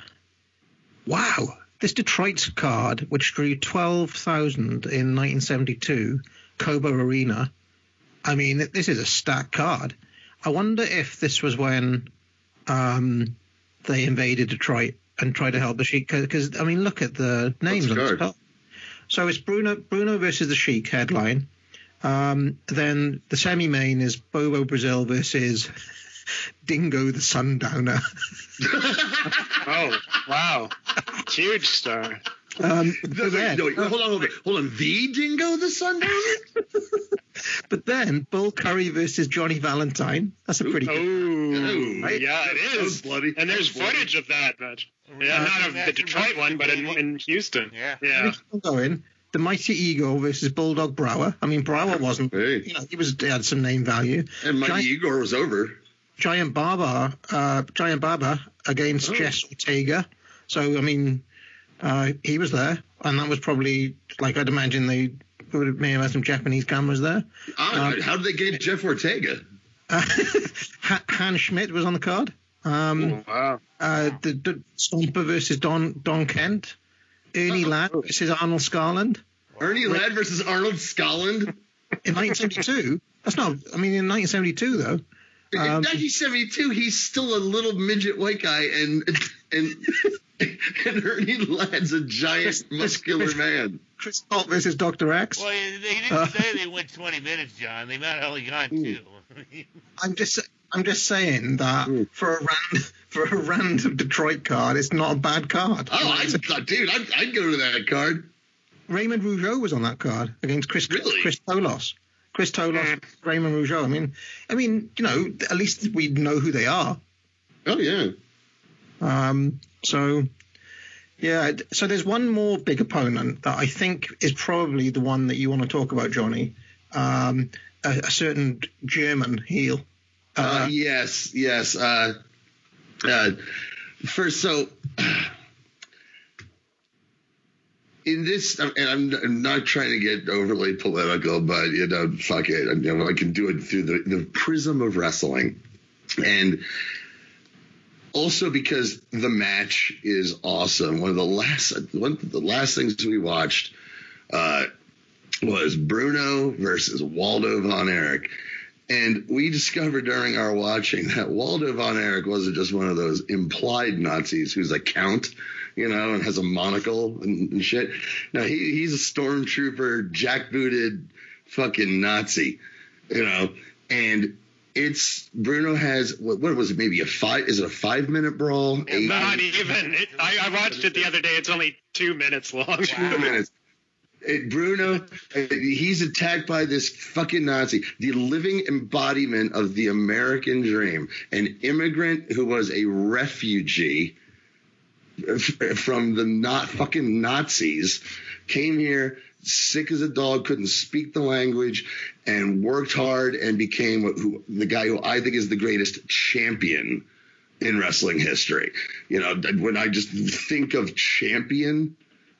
S6: Wow. This Detroit card, which drew 12,000 in 1972, Cobo Arena. I mean, this is a stacked card. I wonder if this was when they invaded Detroit and tried to help the Sheik. Because, I mean, look at the names on this card. So it's Bruno versus the Sheik headline. Then the semi-main is Bobo Brazil versus Dingo the Sundowner.
S4: Oh, wow. Huge star.
S5: Hold on. The Dingo the Sundowner?
S6: But then Bull Curry versus Johnny Valentine. That's a pretty good.
S4: Right? Yeah, it is.
S5: Bloody.
S4: And there's footage of that match. Yeah, not of the Detroit one, but in Houston. Yeah.
S6: Going. The Mighty Igor versus Bulldog Brower. I mean, Brower wasn't.
S5: Hey.
S6: He had some name value.
S5: And Mighty Igor was over.
S6: Giant Baba against Jess Ortega. So I mean, he was there, and that was probably I'd imagine they may have had some Japanese cameras there.
S5: How did they get Jeff Ortega?
S6: Han Schmidt was on the card.
S4: Wow.
S6: The Stomper versus Don Kent. Ernie Ladd versus Arnold Scarland.
S5: Ernie Ladd versus Arnold Scarland?
S6: In 1972? That's not... I mean, in 1972, though.
S5: In 1972, he's still a little midget white guy, and Ernie Ladd's a giant, muscular man.
S6: Chris Holt versus Dr. X.
S3: Well, they didn't say they went 20 minutes, John. They might have only gone 2.
S6: I'm just saying that for a random Detroit card, it's not a bad card.
S5: Oh, I'd go to that card.
S6: Raymond Rougeau was on that card against Chris Tolos. Chris Tolos, Raymond Rougeau. I mean, at least we know who they are.
S5: Oh yeah.
S6: So there's one more big opponent that I think is probably the one that you want to talk about, Johnny. A certain German heel.
S5: Yes. First, so in this, and I'm not trying to get overly political, but fuck it. I can do it through the prism of wrestling, and also because the match is awesome. One of the last things we watched was Bruno versus Waldo Von Erich. And we discovered during our watching that Waldo Von Erich wasn't just one of those implied Nazis who's a count, and has a monocle and shit. No, he's a stormtrooper, jackbooted fucking Nazi, and Bruno has, what was it, maybe is it a 5-minute brawl?
S4: Not even. I watched it the other day. It's only 2 minutes long.
S5: 2 minutes. Bruno, he's attacked by this fucking Nazi, the living embodiment of the American dream, an immigrant who was a refugee from the fucking Nazis, came here sick as a dog, couldn't speak the language, and worked hard and became the guy who I think is the greatest champion in wrestling history. When I just think of champion,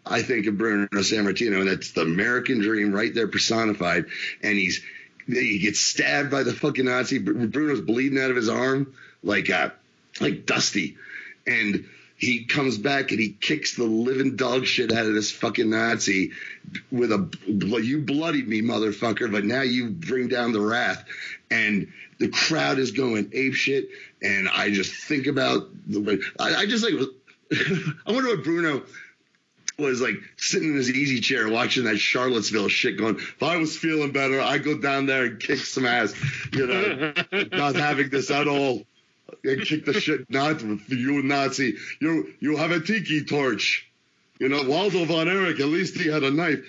S5: I think of Bruno Sammartino, and that's the American dream right there personified. And he gets stabbed by the fucking Nazi. Bruno's bleeding out of his arm like Dusty. And he comes back and he kicks the living dog shit out of this fucking Nazi with you bloodied me, motherfucker, but now you bring down the wrath. And the crowd is going ape shit. And I just think about I wonder what Bruno was like sitting in his easy chair watching that Charlottesville shit going, if I was feeling better, I'd go down there and kick some ass, not having this at all. And kick the shit, not you Nazi. You have a tiki torch. Waldo von Erich, at least he had a knife.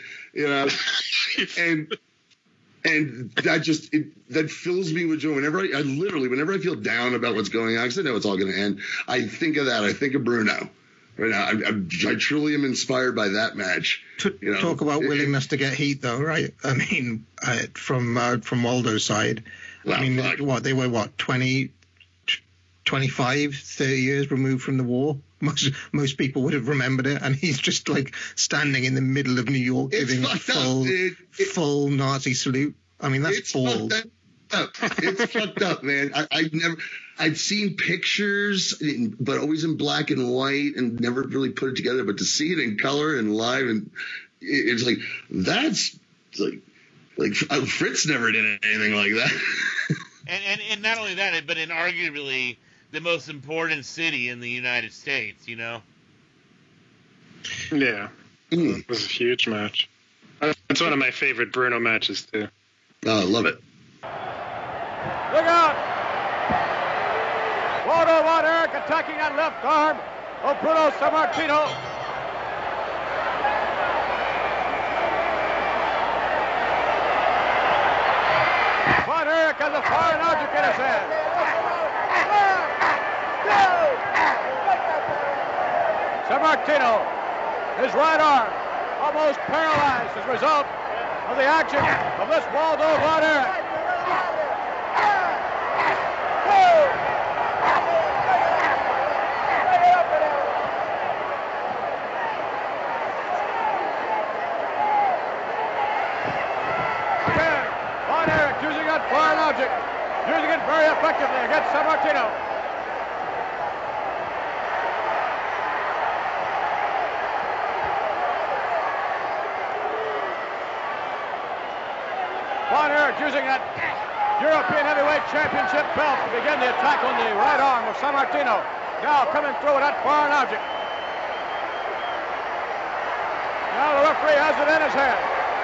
S5: And that fills me with joy. Whenever I feel down about what's going on, because I know it's all going to end, I think of that. I think of Bruno. Right now, I truly am inspired by that match.
S6: Talk about willingness to get heat, though, right? I mean, from Waldo's side, well, I mean, they were 20, 25, 30 years removed from the war. Most people would have remembered it, and he's just like standing in the middle of New York giving a full Nazi salute. I mean, that's bold.
S5: It's fucked up, man. I've seen pictures, but always in black and white, and never really put it together. But to see it in color and live, and it's like that's like Fritz never did anything like that.
S3: and not only that, but in arguably the most important city in the United States,
S4: Yeah. It was a huge match. It's one of my favorite Bruno matches, too.
S5: Oh, I love it.
S10: Look out! Waldo von Erich attacking that left arm of Bruno Sammartino. Von Erich has a foreign object in his hand. Sammartino, his right arm, almost paralyzed as a result of the action of this Waldo von Erich. Again, von Erich using that foreign object, using it very effectively against Sammartino. Von Erich using that European Heavyweight Championship belt to begin the attack on the right arm of Sammartino. Now coming through with that foreign object. Now the referee has it in his hand.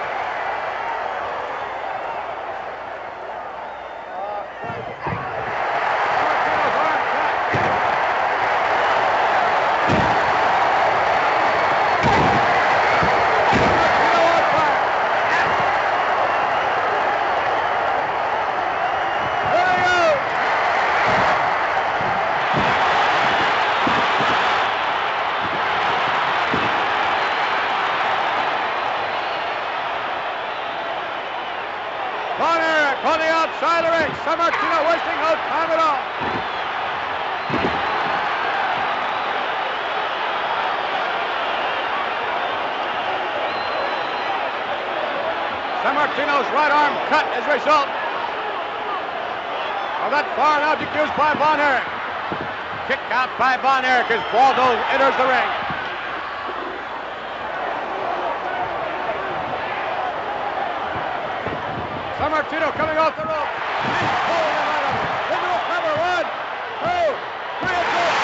S10: Sammartino's arm cracked. Sammartino on fire. There he goes. Von Erich on the outside of the ring. Sammartino wasting no time at all. Sammartino's right arm cut as a result of that foreign object used by Von Erich. Kick out by Von Erich as Waldo enters the ring. Sammartino coming off the rope. He's pulling him out of it. Into a cover. 1, 2, 3, and 4.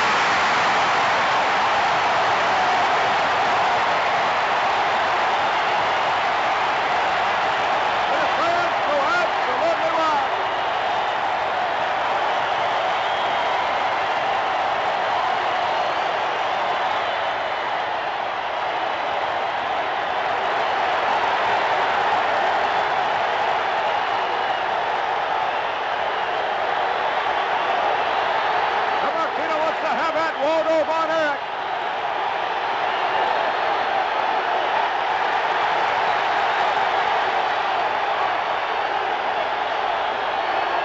S10: The fans go absolutely wild. Sammartino wants to have at Waldo von Erich.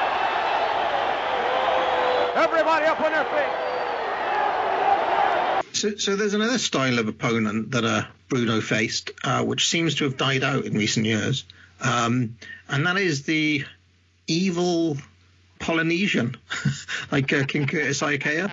S10: Everybody up on their feet.
S6: So there's another style of opponent that Bruno faced, which seems to have died out in recent years, and that is the evil Polynesian, like King Curtis Iaukea,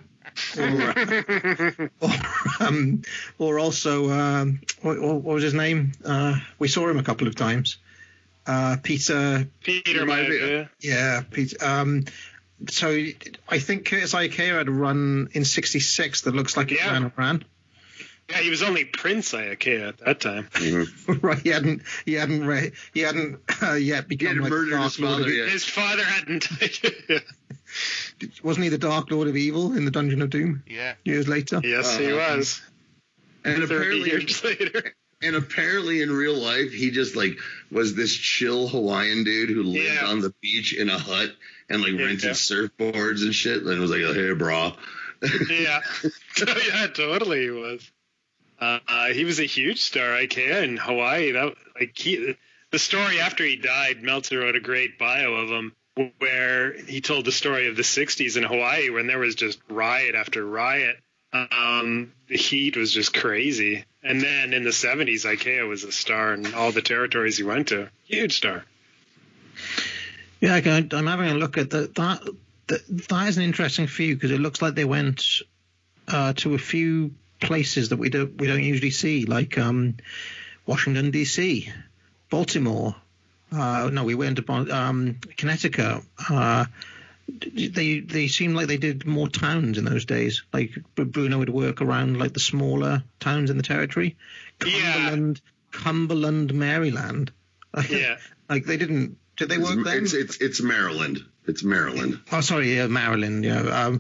S6: or also what was his name? We saw him a couple of times. Peter
S4: Maivia.
S6: Yeah, Peter. So I think Curtis Iaukea had a run in '66 that looks like it ran.
S4: Yeah, he was only Prince Iaukea at that time.
S6: Right, he hadn't yet become like
S5: murdered
S6: Dark
S5: his
S6: Lord
S5: father
S6: of
S5: yet.
S4: His father hadn't died.
S6: Wasn't he the Dark Lord of Evil in the Dungeon of Doom?
S3: Yeah.
S6: Years later.
S4: Yes, he was.
S5: And
S4: 30 years later.
S5: And apparently in real life, he just like was this chill Hawaiian dude who lived on the beach in a hut and like rented surfboards and shit. And was like, hey, bro.
S4: Yeah, totally he was. He was a huge star, Iaukea, in Hawaii. The story after he died, Meltzer wrote a great bio of him where he told the story of the 60s in Hawaii when there was just riot after riot. The heat was just crazy. And then in the 70s, Iaukea was a star in all the territories he went to. Huge star.
S6: Yeah, I'm having a look at that. That is an interesting feud because it looks like they went to a few places that we don't usually see, like Washington D.C., Baltimore. No, we went to Connecticut. They seemed like they did more towns in those days. Like Bruno would work around like the smaller towns in the territory. Cumberland, Maryland.
S5: Yeah.
S6: Like they didn't. Did they work there?
S5: It's Maryland. It's Maryland.
S6: Oh, sorry, yeah, Maryland. Yeah.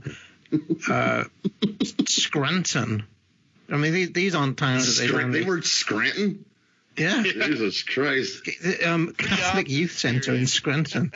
S6: Scranton. I mean, these aren't towns that
S5: they worked Scranton.
S6: Yeah.
S5: Jesus Christ.
S6: Catholic Youth Center in Scranton.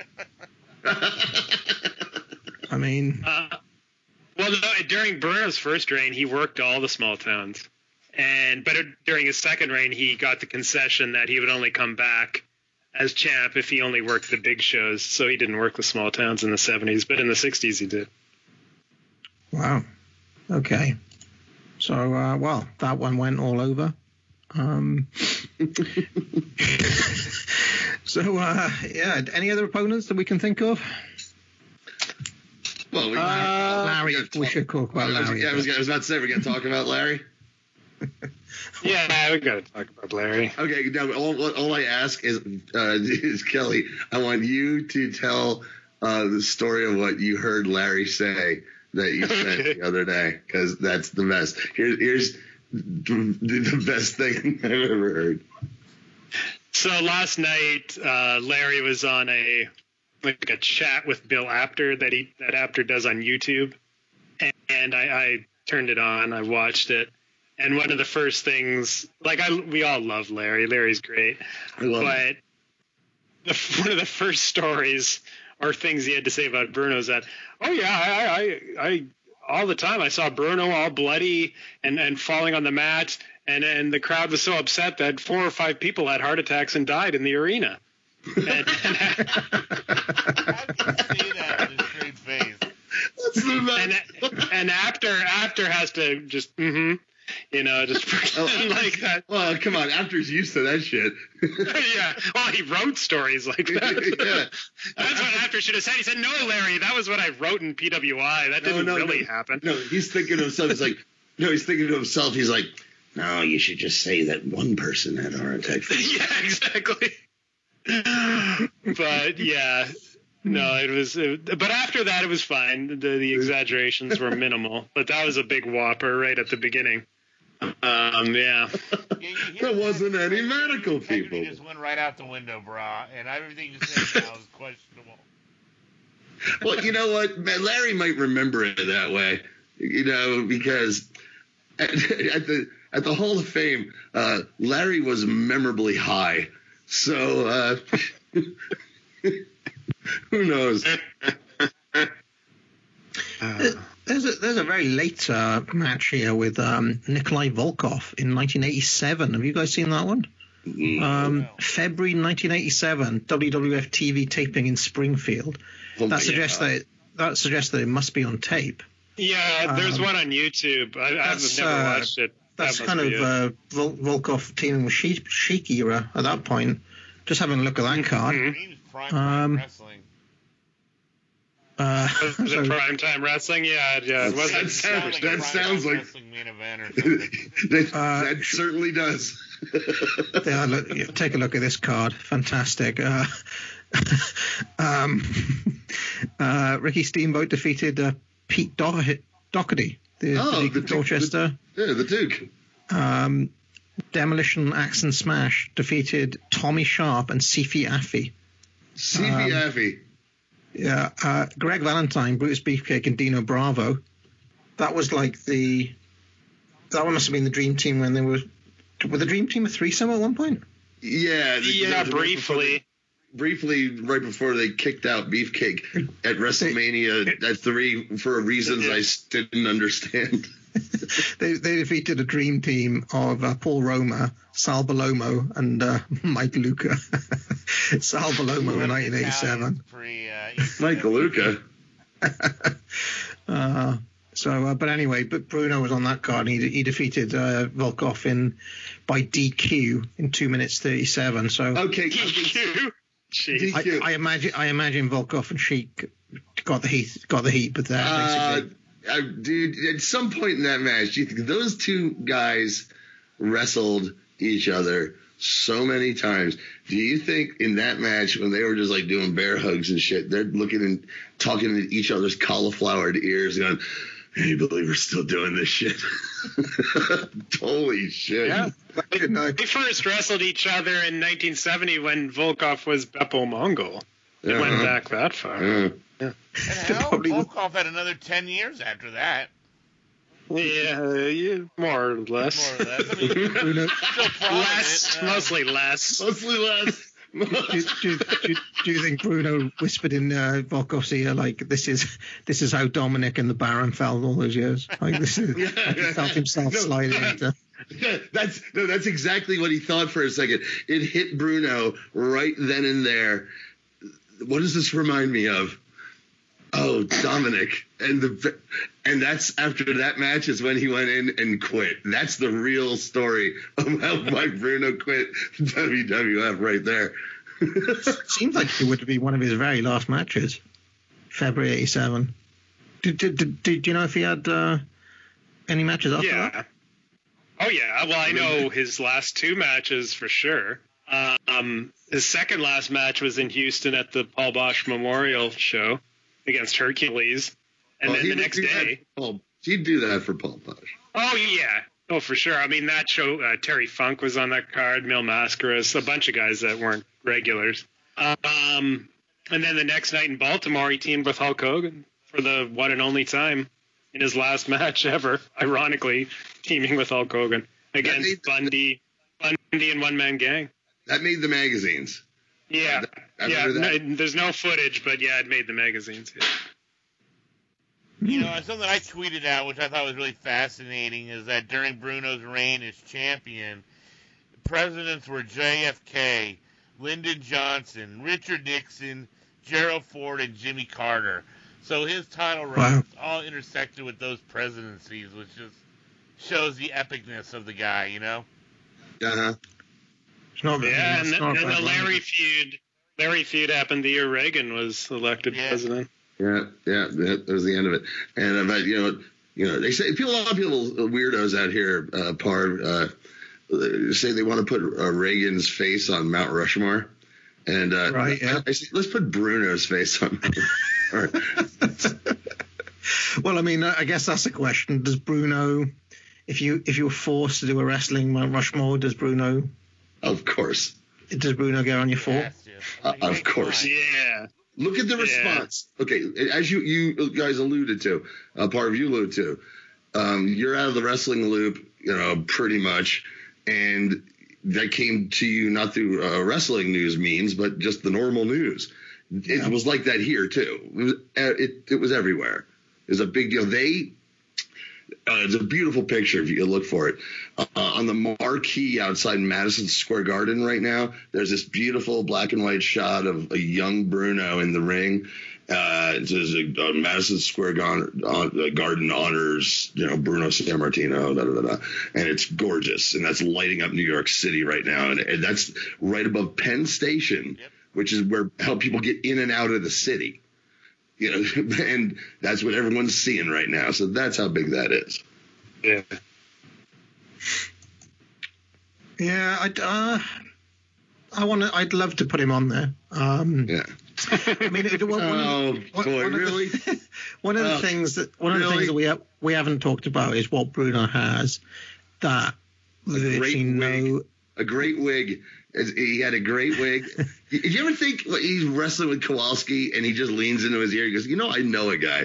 S6: I mean,
S4: during Bruno's first reign, he worked all the small towns, but during his second reign, he got the concession that he would only come back as champ if he only worked the big shows. So he didn't work the small towns in the 70s, but in the 60s he did.
S6: Wow. Okay. So, that one went all over. Any other opponents that we can think of?
S5: Well,
S6: Larry. We should talk about Larry.
S5: I was about to say, we're going to talk about Larry.
S4: Yeah, we got to talk about Larry.
S5: Okay, now all I ask is Kelly, I want you to tell the story of what you heard Larry say that you sent the other day, because that's the best. Here's the best thing I've ever heard.
S4: So last night, Larry was on a chat with Bill Apter that Apter does on YouTube, and I turned it on. I watched it, and one of the first things, we all love Larry. Larry's great, but one of the first stories or things he had to say about Bruno is that, I all the time I saw Bruno all bloody and falling on the mat, and the crowd was so upset that 4 or 5 people had heart attacks and died in the arena.
S3: How can you say that with a straight face?
S5: That's the best.
S4: And Apter has to just just pretend like that.
S5: Well, come on, Apter's used to that shit.
S4: Yeah, well, he wrote stories like that.
S5: Yeah.
S4: That's what Apter should have said. He said, "No, Larry, that was what I wrote in PWI. That didn't really happen."
S5: No, he's thinking to himself. He's like, no, you should just say that one person had a heart attack.
S4: Yeah, exactly. But yeah, no, it was. But after that, it was fine. The exaggerations were minimal. But that was a big whopper right at the beginning. Yeah.
S5: There wasn't any medical people.
S3: He just went right out the window, brah, and everything you said now is questionable.
S5: Well, you know what? Larry might remember it that way, because at the Hall of Fame, Larry was memorably high. So, who knows?
S6: There's a very late match here with Nikolai Volkov in 1987. Have you guys seen that one? February 1987, WWF TV taping in Springfield. That suggests that it must be on tape.
S4: Yeah, there's one on YouTube. I've never watched it.
S6: That's kind of Volkov teaming with Sheik era at that point. Just having a look at that card.
S3: Wrestling.
S4: Was it primetime wrestling? Yeah. It wasn't.
S5: That sounds like
S3: main event or something.
S5: that certainly does.
S6: Take a look at this card. Fantastic. Ricky Steamboat defeated Pete Doherty, the Duke of Dorchester.
S5: The Duke.
S6: Demolition Axe and Smash defeated Tommy Sharp and Sifi Afi. Yeah, Greg Valentine, Brutus Beefcake, and Dino Bravo. That was like that one must have been the Dream Team when they were the Dream Team a threesome at one point?
S5: Yeah,
S4: briefly.
S5: Briefly, right before they kicked out Beefcake at WrestleMania at 3 for reasons I didn't understand.
S6: They defeated a Dream Team of Paul Roma, Sal Balomo, and Mike Luca. Sal Balomo in 1987.
S5: Mike Luca.
S6: But anyway, Bruno was on that card. And he defeated Volkov by DQ in 2 minutes 37. So
S5: okay,
S4: DQ.
S6: I imagine Volkov and Sheik got the heat, but basically.
S5: Dude, at some point in that match, do you think those two guys wrestled each other so many times? Do you think in that match when they were just like doing bear hugs and shit, they're looking and talking to each other's cauliflowered ears going, "Hey, believe we're still doing this shit." Holy shit.
S4: Yeah. They first wrestled each other in 1970 when Volkov was Beppo Mongol. It went back that far.
S5: Yeah.
S3: And hell, Volkov had another 10 years after that.
S4: Yeah, more or less.
S3: I mean,
S4: mostly less.
S6: Do you think Bruno whispered in Volkov's ear like this is how Dominic and the Baron felt all those years? Like this is he felt himself sliding into.
S5: That's exactly what he thought for a second. It hit Bruno right then and there. What does this remind me of? Oh, Dominic. And that's after that match is when he went in and quit. That's the real story of how Mike Bruno quit WWF right there.
S6: Seems like it would be one of his very last matches, February 87. Did you know if he had any matches after that?
S4: Oh, yeah. Well, I know his last two matches for sure. His second last match was in Houston at the Paul Bosch Memorial Show against Hercules. And then the next day...
S5: He'd do that for Paul Bosch.
S4: Oh, yeah. Oh, for sure. I mean, that show, Terry Funk was on that card, Mil Mascaras, a bunch of guys that weren't regulars. And then the next night in Baltimore, he teamed with Hulk Hogan for the one and only time in his last match ever, ironically, teaming with Hulk Hogan against Bundy and One Man Gang.
S5: That made the magazines.
S4: Yeah. There's no footage, but yeah, it made the magazines. Yeah.
S3: You know, something I tweeted out, which I thought was really fascinating, is that during Bruno's reign as champion, presidents were JFK, Lyndon Johnson, Richard Nixon, Gerald Ford, and Jimmy Carter. So his title reigns all intersected with those presidencies, which just shows the epicness of the guy, you know?
S5: Uh-huh.
S4: And the Larry feud happened the year Reagan was elected president.
S5: Yeah, that was the end of it. And but you know, they say a lot of people weirdos out here, say they want to put Reagan's face on Mount Rushmore, and I say let's put Bruno's face on Mount Rushmore.
S6: Well, I mean, I guess that's the question. Does Bruno, if you were forced to do a wrestling Mount Rushmore, does Bruno?
S5: Of course.
S6: Does Bruno go on your four?
S5: Of course.
S4: Yeah.
S5: Look at the response. Okay, as you guys alluded to, part of you alluded to, you're out of the wrestling loop, you know, pretty much, and that came to you not through wrestling news means, but just the normal news. It was like that here too. It was everywhere. It was a big deal. It's a beautiful picture if you look for it. On the marquee outside Madison Square Garden right now, there's this beautiful black and white shot of a young Bruno in the ring. There's a Madison Square Garden honors, Bruno Sammartino, and it's gorgeous, and that's lighting up New York City right now, and that's right above Penn Station, which is how people get in and out of the city, and that's what everyone's seeing right now. So that's how big that is.
S4: Yeah.
S6: Yeah, I'd love to put him on there.
S5: Yeah.
S6: I mean,
S5: really?
S6: One of the things that we haven't talked about is what Bruno has that
S5: a great wig. He had a great wig. Did you ever think he's wrestling with Kowalski and he just leans into his ear? He goes, I know a guy.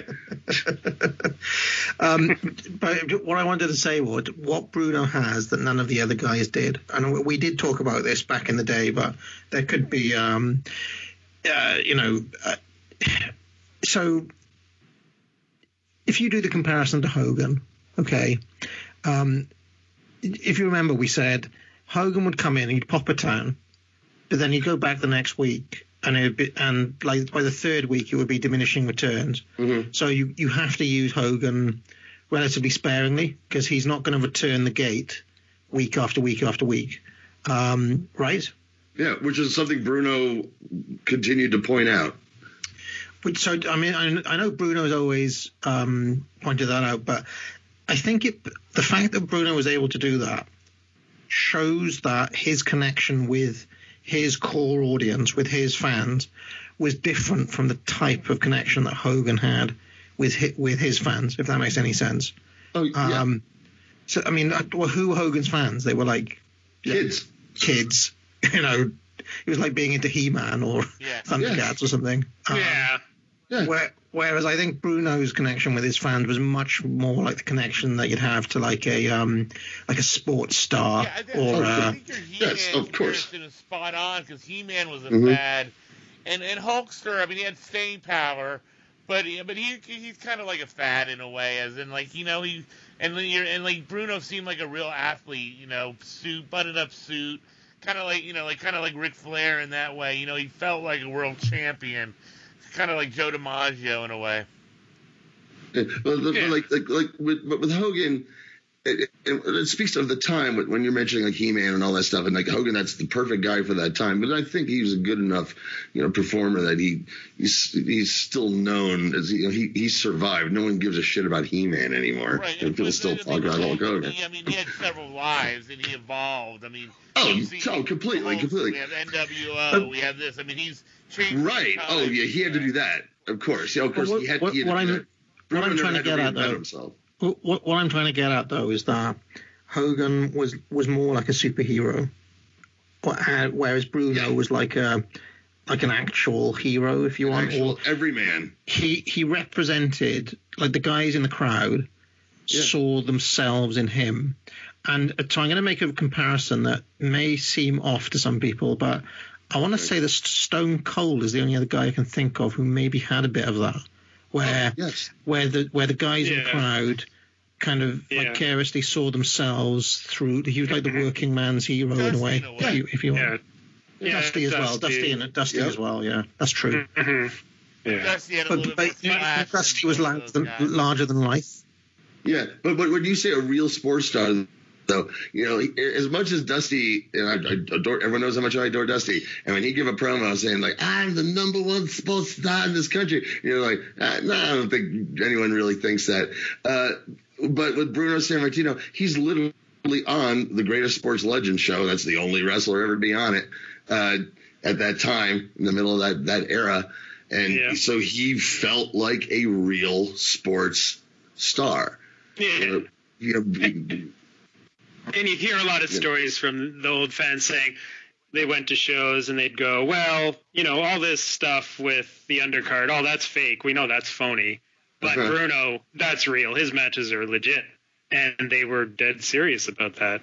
S6: But what I wanted to say was what Bruno has that none of the other guys did. And we did talk about this back in the day, but there could be, so if you do the comparison to Hogan, okay, if you remember, we said Hogan would come in, he'd pop a town, but then he'd go back the next week, and like by the third week, it would be diminishing returns.
S5: Mm-hmm.
S6: So you have to use Hogan relatively sparingly because he's not going to return the gate week after week after week, right?
S5: Yeah, which is something Bruno continued to point out.
S6: So, I mean, I know Bruno's always pointed that out, but I think the fact that Bruno was able to do that shows that his connection with his core audience, with his fans, was different from the type of connection that Hogan had with his fans, if that makes any sense.
S5: Oh, yeah.
S6: So, I mean, who were Hogan's fans? They were like
S5: kids.
S6: It was like being into He-Man or Thundercats or something.
S4: Yeah.
S6: Whereas I think Bruno's connection with his fans was much more like the connection that you'd have to like a sports star
S3: I think your He-Man comparison is spot on because He-Man was a fad, and Hulkster. I mean, he had staying power, but he's kind of like a fad in a way, as in like like Bruno seemed like a real athlete, buttoned up suit, kind of like Ric Flair in that way. He felt like a world champion. Kind of like Joe DiMaggio in a way.
S5: But with Hogan, it speaks of the time when you're mentioning like He-Man and all that stuff, and like Hogan, that's the perfect guy for that time. But I think he was a good enough, performer that he's still known as he survived. No one gives a shit about He-Man anymore.
S3: Right.
S5: People still talk about Hulk Hogan.
S3: He had several lives and he evolved. I mean,
S5: completely.
S3: We have NWO. We have this. I mean, he's changed.
S5: Right. Oh yeah, he had to do that. Of course. Yeah. Of course. He had to do that.
S6: What I'm trying to get at though. What I'm trying to get at though is that Hogan was more like a superhero, whereas Bruno was like an actual hero, if you want, or
S5: everyman.
S6: He represented, like, the guys in the crowd saw themselves in him. And so I'm going to make a comparison that may seem off to some people, but I want to say that Stone Cold is the only other guy I can think of who maybe had a bit of that. Where the guys in the crowd kind of vicariously saw themselves through. He was like the working man's hero in a way, if you want. Dusty as well. Dusty as well. Yeah, that's true.
S4: Mm-hmm. Yeah.
S3: Dusty had a little bit of
S6: Dusty was larger than life.
S5: Yeah, but when you say a real sports star, though, as much as Dusty, I adore, everyone knows how much I adore Dusty, and when he give a promo saying like, "I'm the number one sports star in this country," you're like, no, I don't think anyone really thinks that. But with Bruno Sammartino, he's literally on the Greatest Sports Legends show. That's the only wrestler ever to be on it at that time, in the middle of that era, and so he felt like a real sports star.
S4: Yeah. And you hear a lot of stories from the old fans saying they went to shows and they'd go, well, all this stuff with the undercard, that's fake. We know that's phony. But Bruno, that's real. His matches are legit. And they were dead serious about that.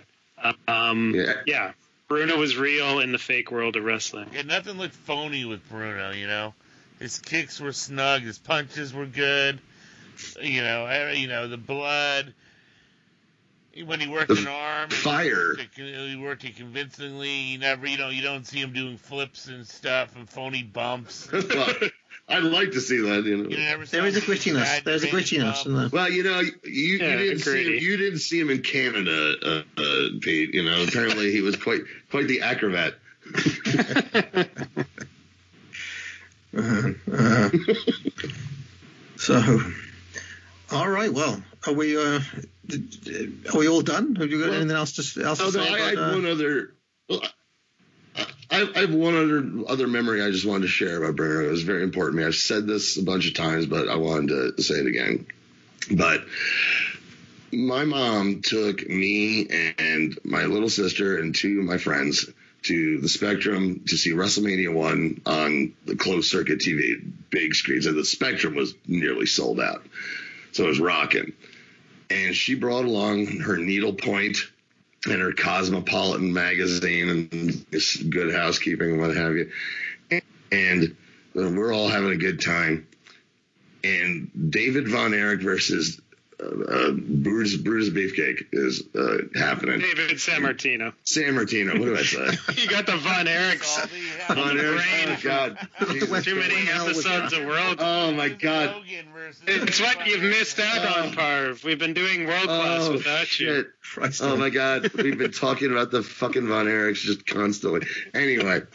S4: Bruno was real in the fake world of wrestling.
S3: Yeah, nothing looked phony with Bruno, His kicks were snug. His punches were good. The blood. When he worked an arm,
S5: fire.
S3: He worked it convincingly. He never, you don't see him doing flips and stuff and phony bumps.
S5: I'd like to see that. You know,
S6: there is a grittiness. There's a grittiness in there.
S5: Well, you know, you didn't see him in Canada, Pete. You know, apparently he was quite the acrobat.
S6: So, all right. Well, are we all done? Have you got anything else to say?
S5: I had one other. I have one other memory I just wanted to share about Bruno. It was very important to me. I've said this a bunch of times, but I wanted to say it again. But my mom took me and my little sister and two of my friends to the Spectrum to see WrestleMania 1 on the closed circuit TV, big screens. And the Spectrum was nearly sold out. So it was rocking. And she brought along her needlepoint and her Cosmopolitan magazine and this Good Housekeeping and what have you. And we're all having a good time. And David Von Erich versus Brutus Beefcake is happening.
S4: David Sammartino.
S5: Sammartino. What do I say?
S4: You got the Von Erichs.
S5: Von Erich. Oh, God.
S4: Too many episodes of World.
S5: Oh, my God.
S4: It's what you've missed out on, Parv. We've been doing World Class without you.
S5: Oh, my God. We've been talking about the fucking Von Erichs just constantly. Anyway.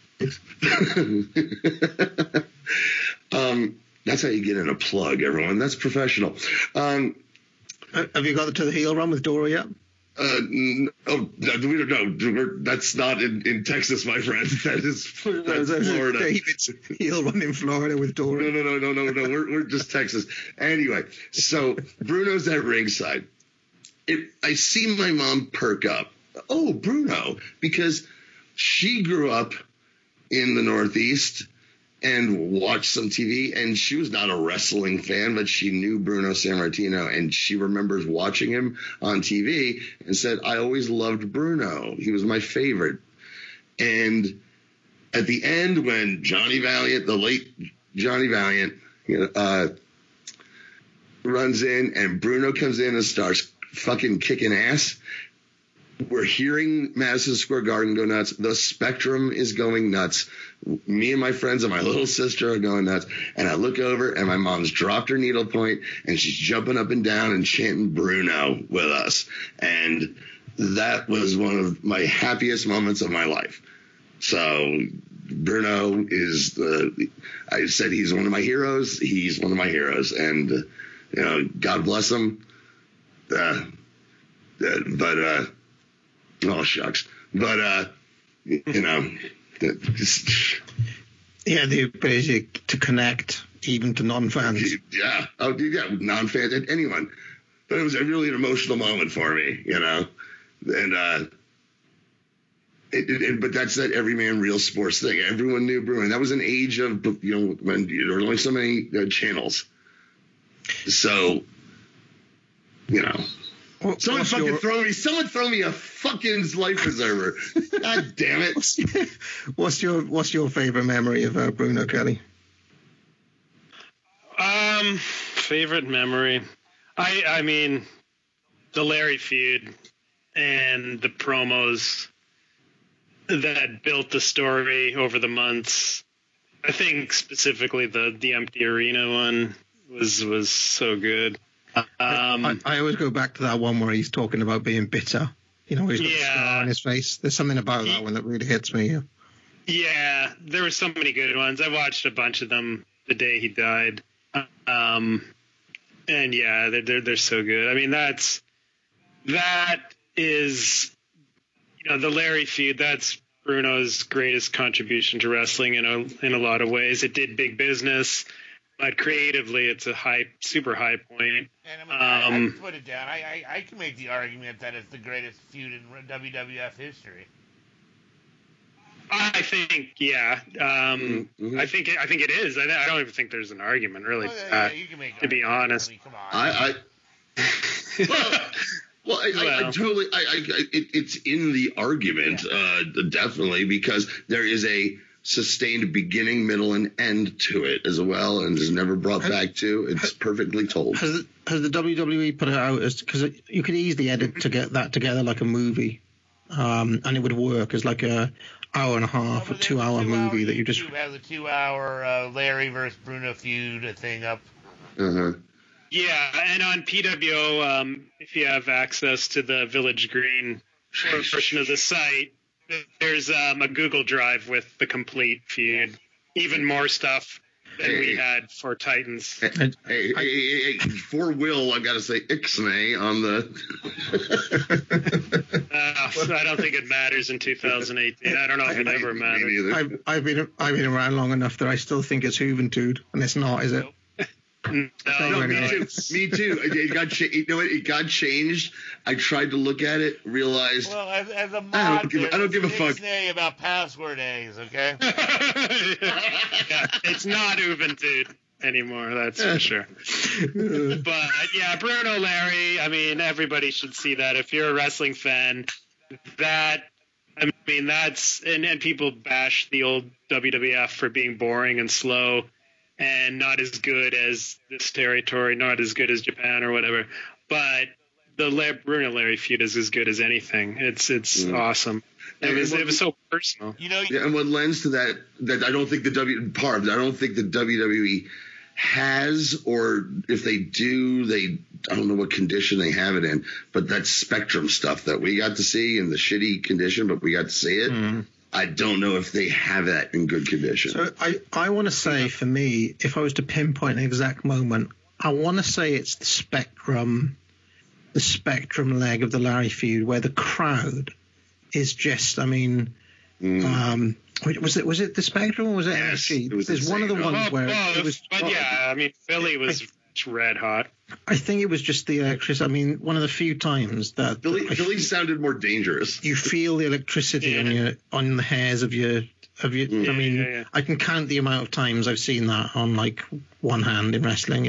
S5: That's how you get in a plug, everyone. That's professional.
S6: Have you got to the heel run with Dora yet?
S5: No, we don't know. That's not in Texas, my friend. That's Florida.
S6: David's heel run in Florida with Dora.
S5: No. We're just Texas. Anyway, so Bruno's at ringside. I see my mom perk up. Oh, Bruno, because she grew up in the Northeast and watched some TV, and she was not a wrestling fan, but she knew Bruno Sammartino, and she remembers watching him on TV and said, I always loved Bruno. He was my favorite. And at the end, when Johnny Valiant, the late Johnny Valiant, runs in and Bruno comes in and starts fucking kicking ass, we're hearing Madison Square Garden go nuts. The Spectrum is going nuts. Me and my friends and my little sister are going nuts. And I look over and my mom's dropped her needlepoint and she's jumping up and down and chanting Bruno with us. And that was one of my happiest moments of my life. So Bruno is I said he's one of my heroes. He's one of my heroes. And, God bless him. Oh, shucks. But,
S6: yeah, the ability to connect even to non-fans.
S5: Yeah. Oh, yeah, non-fans, anyone. But it was really an emotional moment for me, And, but that's that everyman real sports thing. Everyone knew Bruno. And that was an age of, when there were only so many channels. So, Someone throw me a fucking life preserver. God damn it.
S6: What's your favorite memory of Bruno Kelly?
S4: Favorite memory. I mean, the Larry feud and the promos that built the story over the months. I think specifically the empty arena one was so good.
S6: I always go back to that one where he's talking about being bitter. He's got a scar on his face. There's something about that one that really hits me.
S4: Yeah, there were so many good ones. I watched a bunch of them the day he died. And yeah, they're so good. I mean, that is, the Larry feud. That's Bruno's greatest contribution to wrestling in a lot of ways. It did big business. But creatively, it's a super high point.
S3: And I can put it down. I can make the argument that it's the greatest feud in WWF history.
S4: I think, yeah. I think it is. I don't even think there's an argument, really.
S3: You can make
S4: to be honest.
S3: I mean, come on.
S5: I totally. It's in the argument, definitely, because there is a sustained beginning, middle, and end to it as well, and is never brought back to. It's perfectly told.
S6: Has the WWE put it out as, because you could easily edit to get that together like a movie, and it would work as like a hour and a half or 2 hour movie that you just.
S3: YouTube has a 2 hour Larry versus Bruno feud thing up.
S4: Yeah, and on PWO, if you have access to the Village Green portion of the site, there's a Google Drive with the complete feud. Even more stuff than we had for Titans.
S5: Hey, for Will, I've got to say Ixnay on the...
S4: I don't think it matters in 2018. I don't know if it ever matters.
S6: I've been around long enough that I still think it's Juventud, and it's not, is it?
S5: No, me too. It got it got changed. I tried to look at it, realized.
S3: Well, as a mod,
S5: I don't give a fuck
S3: about password A's. Okay.
S4: Yeah, it's not Juventud anymore. That's for sure. But yeah, Bruno Larry. I mean, everybody should see that. If you're a wrestling fan, that's and people bash the old WWF for being boring and slow. And not as good as this territory, not as good as Japan or whatever. But the Bruno Larry feud is as good as anything. It's awesome. It was so personal.
S5: And what lends to that I don't think the WWE has, or if they do, I don't know what condition they have it in, but that Spectrum stuff that we got to see in the shitty condition, but we got to see it. Mm-hmm. I don't know if they have that in good condition.
S6: So I want to say, for me, if I was to pinpoint an exact moment, I want to say it's the Spectrum leg of the Larry feud, where the crowd is just, I mean, was it the Spectrum or was it NXT?
S5: It was
S6: There's one of the ones where it was.
S4: But yeah, I mean, Philly was red hot.
S6: I think it was just the electricity. I mean, one of the few times that
S5: Philly sounded more dangerous.
S6: You feel the electricity on the hairs of your. I mean, I can count the amount of times I've seen that on like one hand in wrestling.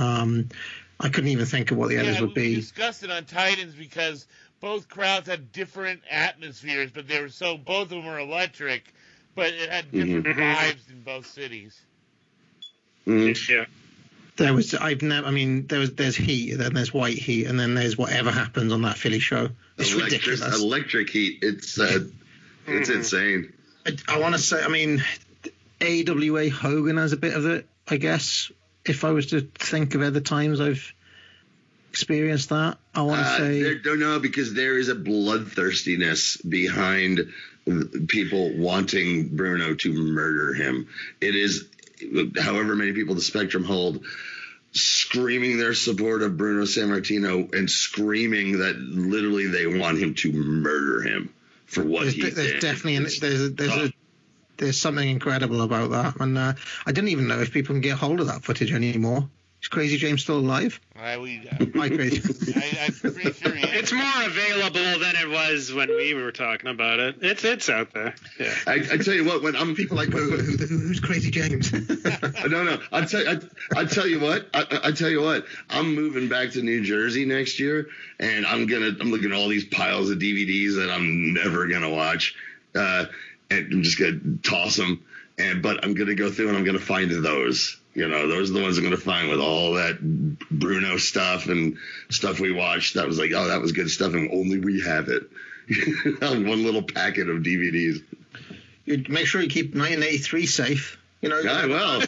S6: I couldn't even think of what the others would be.
S3: We discussed it on Titans because both crowds had different atmospheres, but both of them were electric, but it had different vibes in both cities.
S4: Yeah.
S6: There's heat, then there's white heat, and then there's whatever happens on that Philly show. It's ridiculous.
S5: Electric heat. It's insane.
S6: I want to say, I mean, AWA Hogan has a bit of it, I guess. If I was to think of other times I've experienced that, I want to say...
S5: No, because there is a bloodthirstiness behind people wanting Bruno to murder him. It is, however many people the Spectrum hold, screaming their support of Bruno Sammartino and screaming that literally they want him to murder him for what he did.
S6: There's definitely there's something incredible about that, and I didn't even know if people can get hold of that footage anymore. Is Crazy James still alive?
S3: Hi,
S6: Crazy.
S3: I'm pretty sure he is.
S4: It's more available than it was when we were talking about it. It's out there. Yeah.
S5: I tell you what, when I'm
S6: people like who's Crazy James?
S5: No. I tell you what. I'm moving back to New Jersey next year, and I'm looking at all these piles of DVDs that I'm never gonna watch, and I'm just gonna toss them. But I'm gonna go through and I'm gonna find those. Those are the ones I'm going to find with all that Bruno stuff and stuff we watched. That was like, oh, that was good stuff, and only we have it. One little packet of DVDs.
S6: You make sure you keep 1983 safe.
S5: I will.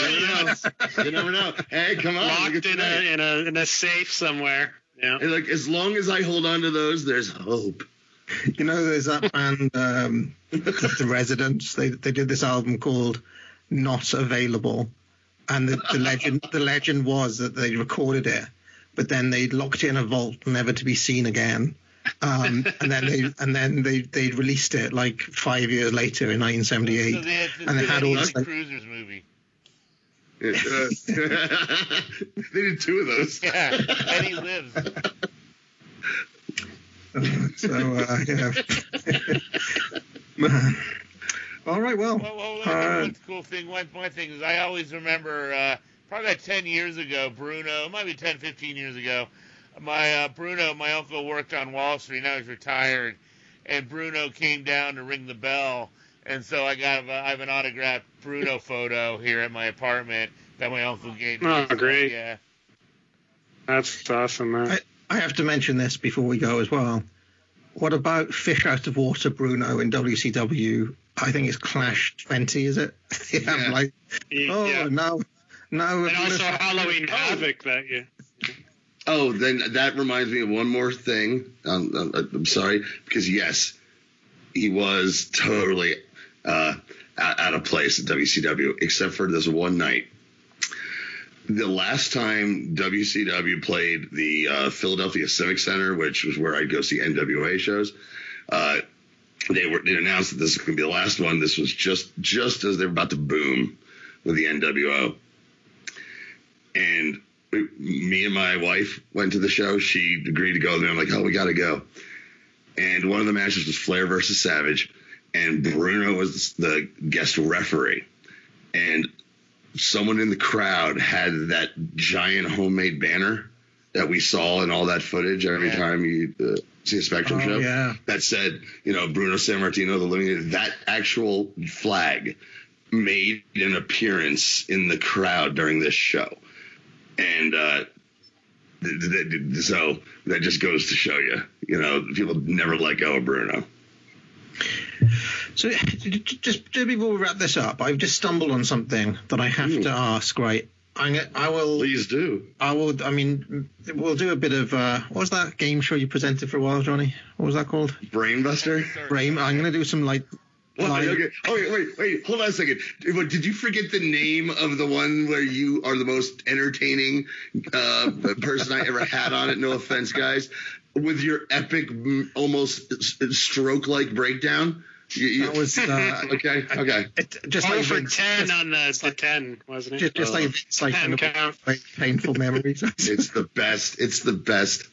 S5: You never know. Hey, come on.
S4: Locked in a safe somewhere. Yeah.
S5: And as long as I hold on to those, there's hope.
S6: There's that band, The Residents. They did this album called Not Available. And the legend was that they recorded it, but then they locked it in a vault, never to be seen again. And then they released it like 5 years later in 1978.
S3: So
S6: and they had all this
S3: Cruisers movie.
S5: They did two of those.
S3: Yeah, and he lives.
S6: Yeah. All right, well
S3: one cool thing, one thing is I always remember probably about 10 years ago, Bruno, it might be 10, 15 years ago, my uncle worked on Wall Street, now he's retired, and Bruno came down to ring the bell, and so I have an autographed Bruno photo here at my apartment that my uncle gave me.
S4: Oh, great.
S3: Yeah.
S4: That's awesome, man.
S6: I have to mention this before we go as well. What about fish out of water Bruno in WCW? I think it's Clash 20, is it? Yeah. I'm like, no.
S4: And also Halloween Havoc that year.
S5: Oh, then that reminds me of one more thing. I'm sorry, because yes, he was totally out of place at WCW, except for this one night. The last time WCW played the Philadelphia Civic Center, which was where I'd go see NWA shows, they announced that this was going to be the last one. This was just as they were about to boom with the NWO. And me and my wife went to the show. She agreed to go with me. I'm like, oh, we got to go. And one of the matches was Flair versus Savage, and Bruno was the guest referee. And someone in the crowd had that giant homemade banner that we saw in all that footage every time you see a Spectrum show.
S6: Yeah.
S5: That said, Bruno Sammartino, the living, that actual flag made an appearance in the crowd during this show. And so that just goes to show you, people never let go of Bruno.
S6: So just before we wrap this up, I've just stumbled on something that I have to ask, right? I will. Please
S5: do.
S6: We'll do a bit of, what was that game show you presented for a while, Johnny? What was that called?
S5: Brainbuster?
S6: I'm going to do some
S5: Okay. Wait. Hold on a second. Did you forget the name of the one where you are the most entertaining person I ever had on it? No offense, guys. With your epic, almost stroke-like breakdown.
S6: That was
S5: okay.
S4: Just like for 10 on the 10, wasn't it?
S6: Just like it's like
S4: 10 count.
S6: Like painful memories.
S5: It's the best.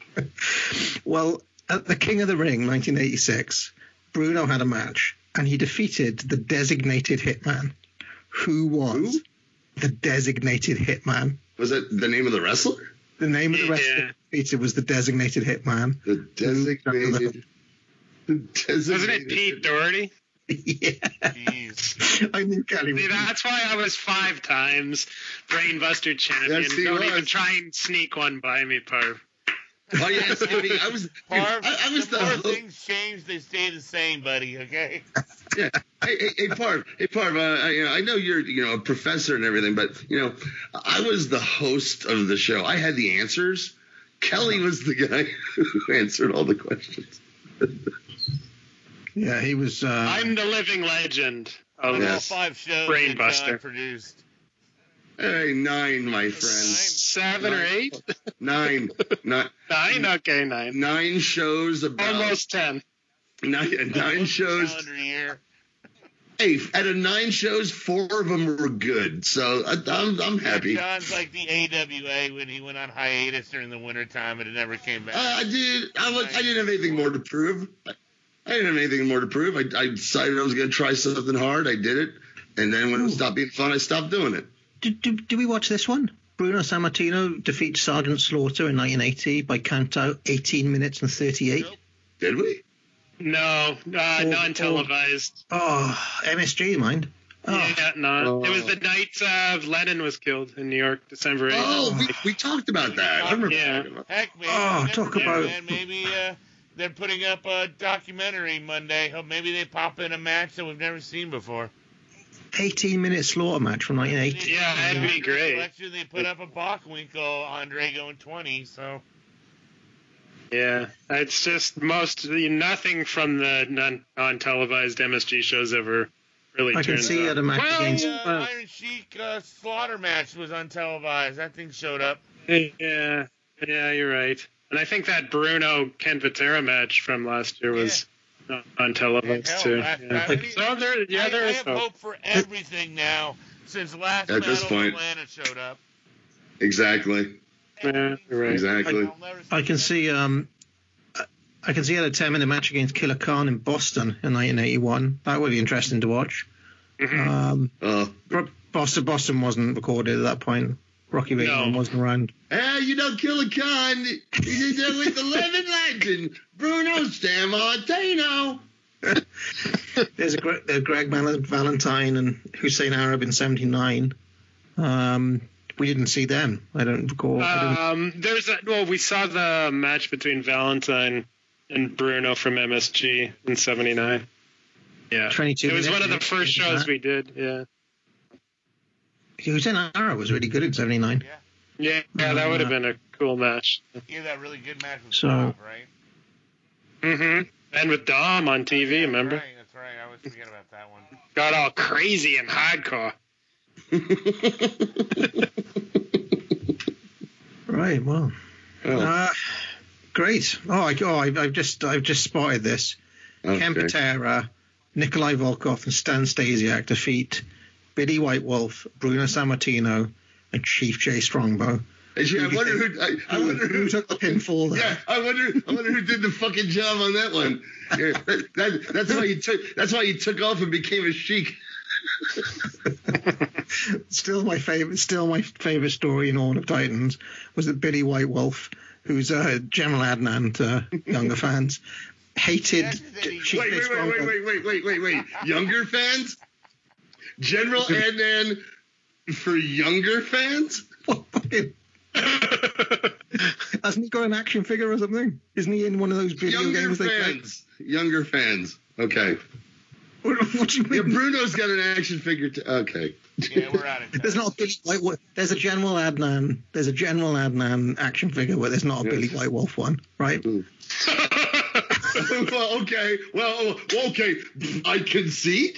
S6: Well, at the King of the Ring, 1986, Bruno had a match, and he defeated the Designated Hitman. Who was the Designated Hitman?
S5: Was it the name of the wrestler?
S6: The name of the wrestler defeated was the Designated Hitman.
S5: The Designated.
S4: Wasn't it Pete Doherty?
S6: Yeah.
S3: Jeez.
S6: I knew Kelly.
S4: See, that's why I was 5 times Brainbuster champion.
S5: Yes, he
S4: Don't
S5: was.
S4: even try and sneak one by me, Parv.
S5: Oh yes, I was.
S3: Parv,
S5: I was
S3: the more things change, they stay the same, buddy. Okay.
S5: Yeah. Hey, Parv. I know you're a professor and everything, but I was the host of the show. I had the answers. Kelly was the guy who answered all the questions.
S6: Yeah, he was.
S4: I'm the living legend of
S3: all 5 shows
S4: Brainbuster
S3: that produced.
S5: Hey, 9, my friend.
S4: 7 or 8?
S5: 9.
S4: 9? Okay, 9.
S5: 9 shows about.
S4: Almost 10.
S5: 9 shows.
S3: Calendar year.
S5: Hey, out of 9 shows, 4 of them were good, so I'm happy.
S3: John's like the AWA when he went on hiatus during the wintertime and it never came back.
S5: I didn't have anything more to prove. I decided I was going to try something hard. I did it, and then when it stopped being fun, I stopped doing it.
S6: Did we watch this one? Bruno Sammartino defeats Sergeant Slaughter in 1980 by count out 18 minutes and 38.
S3: Nope.
S5: Did we?
S4: No, non-televised.
S6: MSG, mind.
S4: Yeah, no. It was the night Lennon was killed in New York, December 8th.
S5: Oh, we talked about that. I remember talking about that.
S3: Heck, man. Maybe they're putting up a documentary Monday. Maybe they pop in a match that we've never seen before.
S6: 18-minute slaughter match from 1980.
S4: Yeah, that'd be great.
S3: Actually, they put up a Bockwinkel Andre going 20, so.
S4: Yeah, it's just nothing from the non-televised MSG shows ever really
S6: I can see at a match against...
S3: Iron Sheik Slaughter match was untelevised. That thing showed up.
S4: Yeah, you're right. And I think that Bruno Ken Patera match from last year was untelevised too.
S3: I have hope for everything now since last
S5: at this point
S3: Atlanta showed up.
S5: Exactly.
S4: Yeah, you're right.
S5: Exactly.
S6: I can see I had a 10-minute match against Killer Khan in Boston in 1981. That would be interesting to watch.
S4: Mm-hmm.
S6: Boston wasn't recorded at that point. Rocky Rayburn wasn't around.
S5: Killer Khan, you did with the living legend, Bruno Sammartino.
S6: There's Greg Valentine and Hussein Arab in 79. We didn't see them. I don't recall.
S4: We saw the match between Valentine and Bruno from MSG in 79. Yeah.
S6: 22
S4: It was
S6: minutes,
S4: one of the first shows we did, yeah.
S6: Hussein Hara was really good in 79.
S4: Yeah, that would have been a cool match.
S3: Yeah, that really good match with
S6: So-
S3: Bob, right?
S4: Mm-hmm. And with Dom on TV, remember?
S3: That's right. I always forget about that one.
S4: Got all crazy and hardcore.
S6: Right, well. Great. I've just spotted this.
S5: Okay.
S6: Ken Patera, Nikolai Volkov, and Stan Stasiak defeat Billy White Wolf, Bruno Sammartino, and Chief Jay Strongbow.
S5: Actually, I wonder who
S6: took the pinfall there.
S5: Yeah, I wonder who did the fucking job on that one. Yeah, that's why you took off and became a Sheik.
S6: Still my favorite story in all of Titans was that Billy White Wolf, who's General Adnan to younger fans, hated Chief Jay Strongbow.
S5: Wait. Younger fans? General Adnan for younger fans?
S6: What fucking... Hasn't he got an action figure or something? Isn't he in one of those video games they play?
S5: Younger fans. Okay.
S6: What do you mean?
S5: Yeah, Bruno's got an action figure. Okay.
S3: Yeah, we're out of time.
S6: There's not a Billy White Wolf. There's a General Adnan. There's a General Adnan action figure where there's not a Billy White Wolf one, right?
S5: Well, okay. Okay. I concede.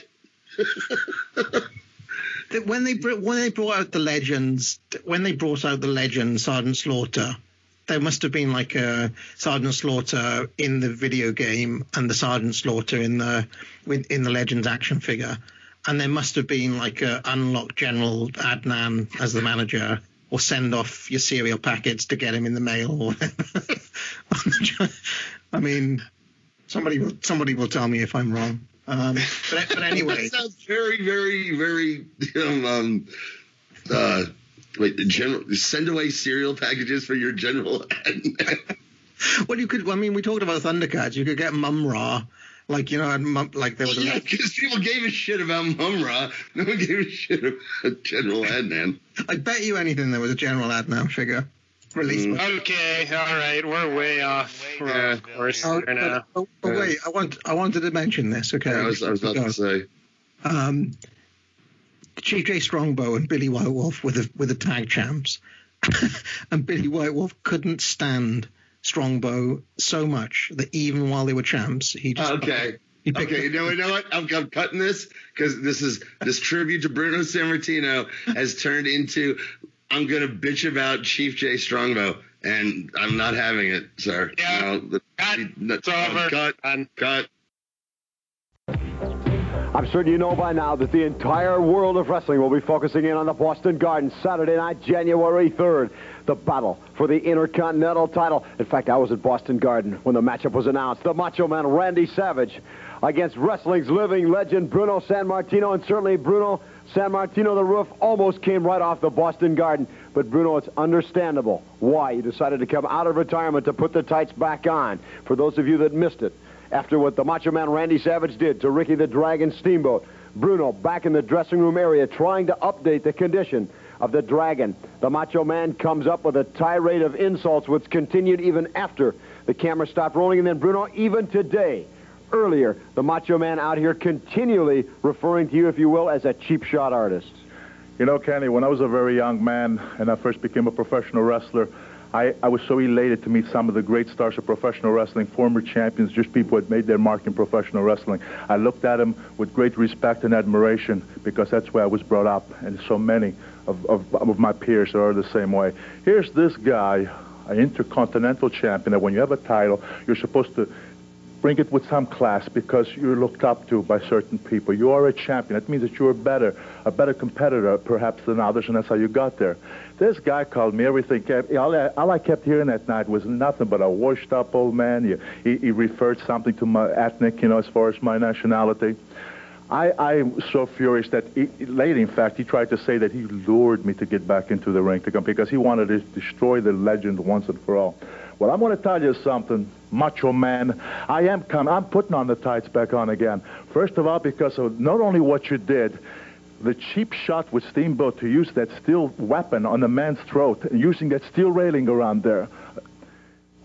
S6: When they brought out the legends, Sergeant Slaughter, there must have been like a Sergeant Slaughter in the video game and the Sergeant Slaughter in the Legends action figure, and there must have been like a unlock General Adnan as the manager, or send off your cereal packets to get him in the mail or whatever. I mean, somebody will tell me if I'm wrong. But anyway,
S5: that sounds very, very, very. General, send away cereal packages for your General.
S6: Well, you could. I mean, we talked about Thundercats. You could get Mum-Ra, like there was.
S5: Yeah, because people gave a shit about Mum-Ra. No one gave a shit about General Adnan.
S6: I bet you anything there was a General Adnan figure released.
S4: Okay, all right, we're way off. We're off course here now.
S6: But wait, I wanted to mention this. Okay,
S5: I was about to say.
S6: Chief Jay Strongbow and Billy White Wolf were the tag champs, and Billy White Wolf couldn't stand Strongbow so much that even while they were champs, he just
S5: okay. You know what? I'm cutting this because this tribute to Bruno Sammartino has turned into I'm gonna bitch about Chief Jay Strongbow, and I'm not having it, sir.
S4: Yeah.
S5: No,
S4: it's over.
S5: Cut.
S11: I'm certain you know by now that the entire world of wrestling will be focusing in on the Boston Garden Saturday night, January 3rd. The battle for the Intercontinental title. In fact, I was at Boston Garden when the matchup was announced. The Macho Man Randy Savage against wrestling's living legend Bruno Sammartino. And certainly Bruno Sammartino, the roof almost came right off the Boston Garden. But Bruno, it's understandable why you decided to come out of retirement to put the tights back on. For those of you that missed it, after what the Macho Man Randy Savage did to Ricky the Dragon Steamboat, Bruno back in the dressing room area trying to update the condition of the Dragon. The Macho Man comes up with a tirade of insults which continued even after the camera stopped rolling. And then Bruno, even today, earlier, the Macho Man out here continually referring to you, if you will, as a cheap shot artist.
S1: You know, Kenny, when I was a very young man and I first became a professional wrestler, I was so elated to meet some of the great stars of professional wrestling, former champions, just people who had made their mark in professional wrestling. I looked at them with great respect and admiration because that's where I was brought up, and so many of my peers are the same way. Here's this guy, an intercontinental champion, that when you have a title, you're supposed to bring it with some class because you're looked up to by certain people. You are a champion. That means that you're a better competitor perhaps than others, and that's how you got there. This guy called me everything. All I kept hearing that night was nothing but a washed-up old man. He referred something to my ethnic, as far as my nationality. I'm so furious that later, in fact, he tried to say that he lured me to get back into the ring to come because he wanted to destroy the legend once and for all. Well, I'm going to tell you something, Macho Man. I'm putting on the tights back on again. First of all, because of not only what you did, the cheap shot with Steamboat to use that steel weapon on the man's throat and using that steel railing around there.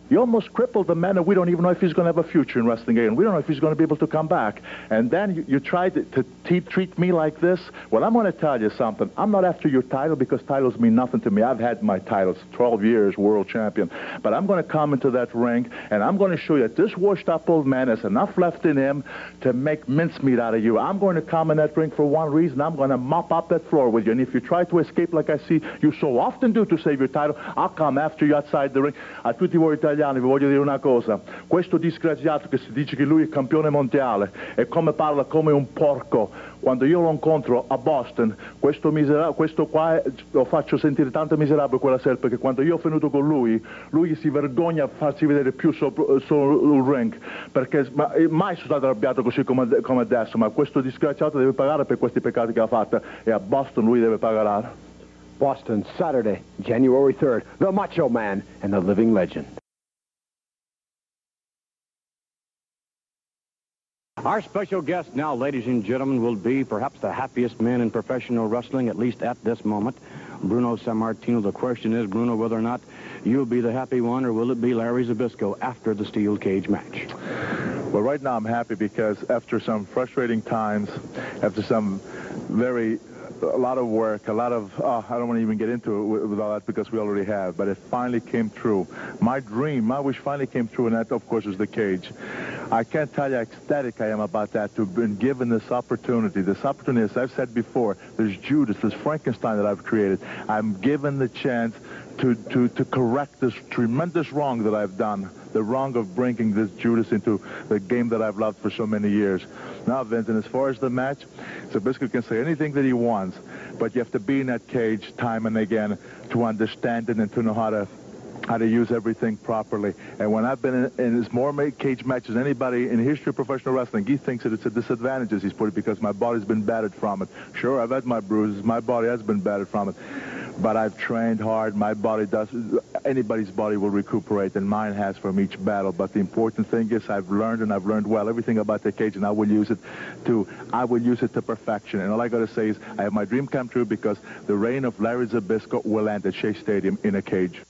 S1: You almost crippled the man, and we don't even know if he's going to have a future in wrestling again. We don't know if he's going to be able to come back. And then you tried to treat me like this. Well, I'm going to tell you something. I'm not after your title because titles mean nothing to me. I've had my titles, 12 years, world champion. But I'm going to come into that ring, and I'm going to show you that this washed-up old man has enough left in him to make mincemeat out of you. I'm going to come in that ring for one reason. I'm going to mop up that floor with you. And if you try to escape like I see you so often do to save your title, I'll come after you outside the ring. A tutti voi italiani vi voglio dire una cosa. Questo disgraziato che si dice che lui è campione mondiale e come parla come un porco. Quando io lo incontro a Boston, questo qua lo faccio sentire tanto miserabile quella sera, perché quando io ho venuto con lui si vergogna a farsi vedere più sul ring, perché mai sono stato arrabbiato così come adesso, ma questo disgraziato deve pagare per questi peccati che ha fatto, e a Boston lui deve pagare.
S11: Boston, Saturday, January 3rd, the Macho Man and the Living Legend. Our special guest now, ladies and gentlemen, will be perhaps the happiest man in professional wrestling, at least at this moment, Bruno Sammartino. The question is, Bruno, whether or not you'll be the happy one, or will it be Larry Zbyszko after the steel cage match?
S1: Well, right now I'm happy because after some frustrating times, after a lot of work, I don't want to even get into it with all that because we already have, but it finally came true. My dream, my wish finally came true, and that, of course, is the cage. I can't tell you how ecstatic I am about that, to have been given this opportunity. This opportunity, as I've said before, there's Judas, this Frankenstein that I've created. I'm given the chance to correct this tremendous wrong that I've done, the wrong of bringing this Judas into the game that I've loved for so many years. Now, Vincent, as far as the match, Zbyszko can say anything that he wants, but you have to be in that cage time and again to understand it and to know how to use everything properly. And when I've been in as more cage matches than anybody in the history of professional wrestling, he thinks that it's a disadvantage, as he's put it, because my body's been battered from it. Sure, I've had my bruises. My body has been battered from it. But I've trained hard. My body does. Anybody's body will recuperate, and mine has from each battle. But the important thing is I've learned, and I've learned well, everything about the cage, and I will use it to perfection. And all I got to say is I have my dream come true because the reign of Larry Zbyszko will end at Shea Stadium in a cage.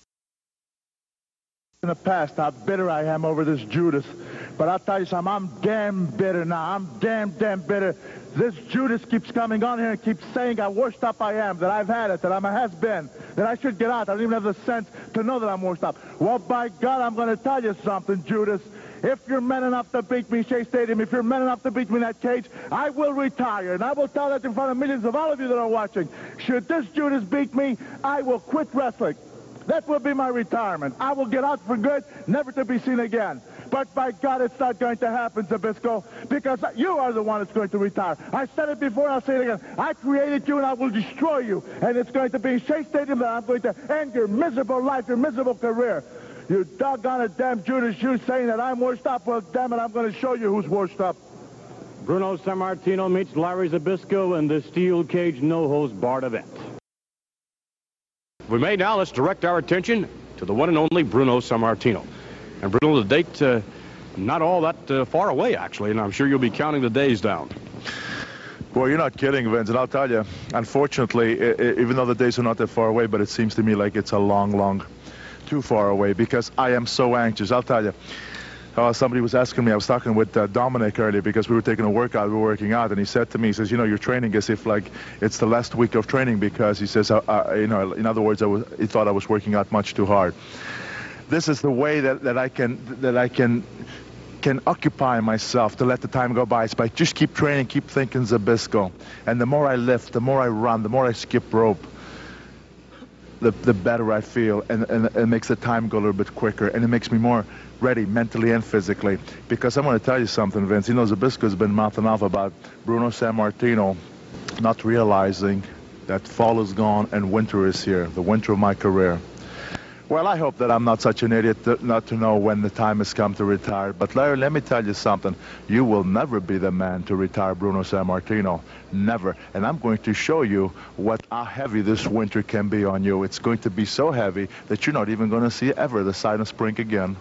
S1: In the past, how bitter I am over this Judas. But I'll tell you something, I'm damn bitter now. I'm damn bitter. This Judas keeps coming on here and keeps saying how washed up I am, that I've had it, that I'm a has-been, that I should get out. I don't even have the sense to know that I'm washed up. Well, by God, I'm going to tell you something, Judas. If you're man enough to beat me, Shea Stadium, if you're man enough to beat me in that cage, I will retire. And I will tell that in front of millions of all of you that are watching. Should this Judas beat me, I will quit wrestling. That will be my retirement. I will get out for good, never to be seen again. But by God, it's not going to happen, Zbyszko, because you are the one that's going to retire. I said it before, and I'll say it again. I created you, and I will destroy you. And it's going to be in Shea Stadium that I'm going to end your miserable life, your miserable career. You doggone it, damn Judas, you saying that I'm washed up. Well, damn it, I'm going to show you who's washed up.
S11: Bruno Sammartino meets Larry Zbyszko in the steel cage no-holds-barred event. We may now, let's direct our attention to the one and only Bruno Sammartino. And Bruno, the date, not all that far away, actually, and I'm sure you'll be counting the days down.
S1: Well, you're not kidding, Vince, and I'll tell you, unfortunately, even though the days are not that far away, but it seems to me like it's a long, too far away, because I am so anxious. I'll tell you. Somebody was asking me, I was talking with Dominic earlier because we were taking a workout, we were working out, and he said to me, he says, you're training as if like it's the last week of training because he says, in other words, he thought I was working out much too hard. This is the way that I can occupy myself to let the time go by. It's by just keep training, keep thinking Zbyszko. And the more I lift, the more I run, the more I skip rope, the better I feel, and it makes the time go a little bit quicker, and it makes me more ready mentally and physically. Because I'm going to tell you something, Vince. Zbyszko's been mouthing off about Bruno Sammartino not realizing that fall is gone and winter is here, the winter of my career. Well, I hope that I'm not such an idiot not to know when the time has come to retire. But, Larry, let me tell you something. You will never be the man to retire Bruno Sammartino. Never. And I'm going to show you how heavy this winter can be on you. It's going to be so heavy that you're not even going to see ever the sign of spring again.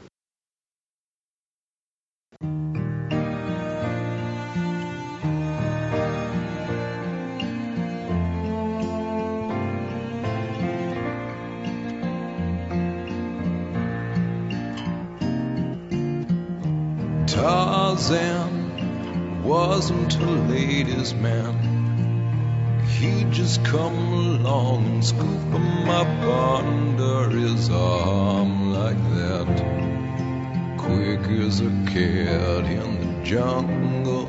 S12: Tarzan wasn't a ladies' man. He'd just come along and scoop him up under his arm like that, quick as a cat in the jungle.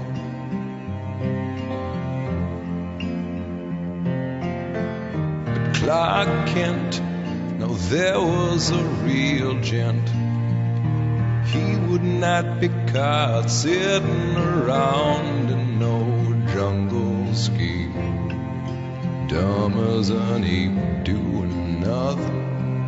S12: But Clark Kent, now there was a real gent. He would not be caught sitting around in no jungle scheme, dumb as an ape doing nothing.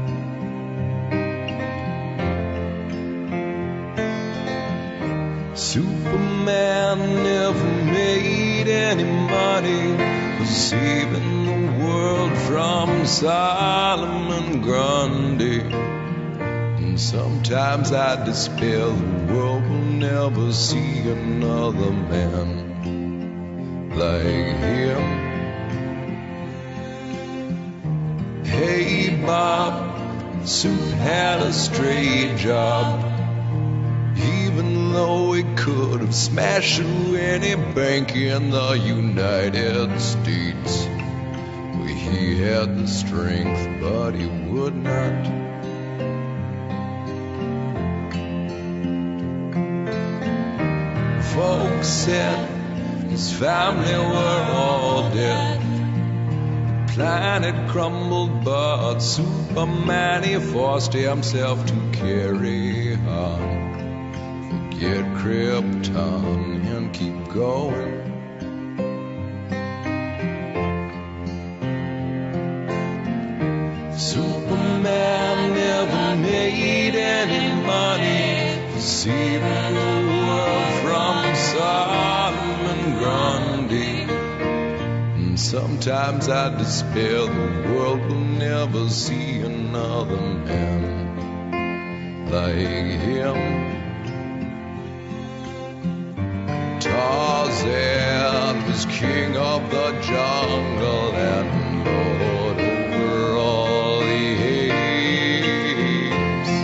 S12: Superman never made any money for saving the world from Solomon Grundy. And sometimes I despair the world will never see another man like him. Hey Bob, Suit had a straight job, even though he could have smashed through any bank in the United States. Well, he had the strength, but he would not. Folks said his family were all dead. The planet crumbled, but Superman, he forced himself to carry on. Forget Krypton and keep going. Superman never made any money for saving the world from Solomon Grundy. And sometimes I despair the world will never see another man like him. Tarzan was king of the jungle and lord over all the apes,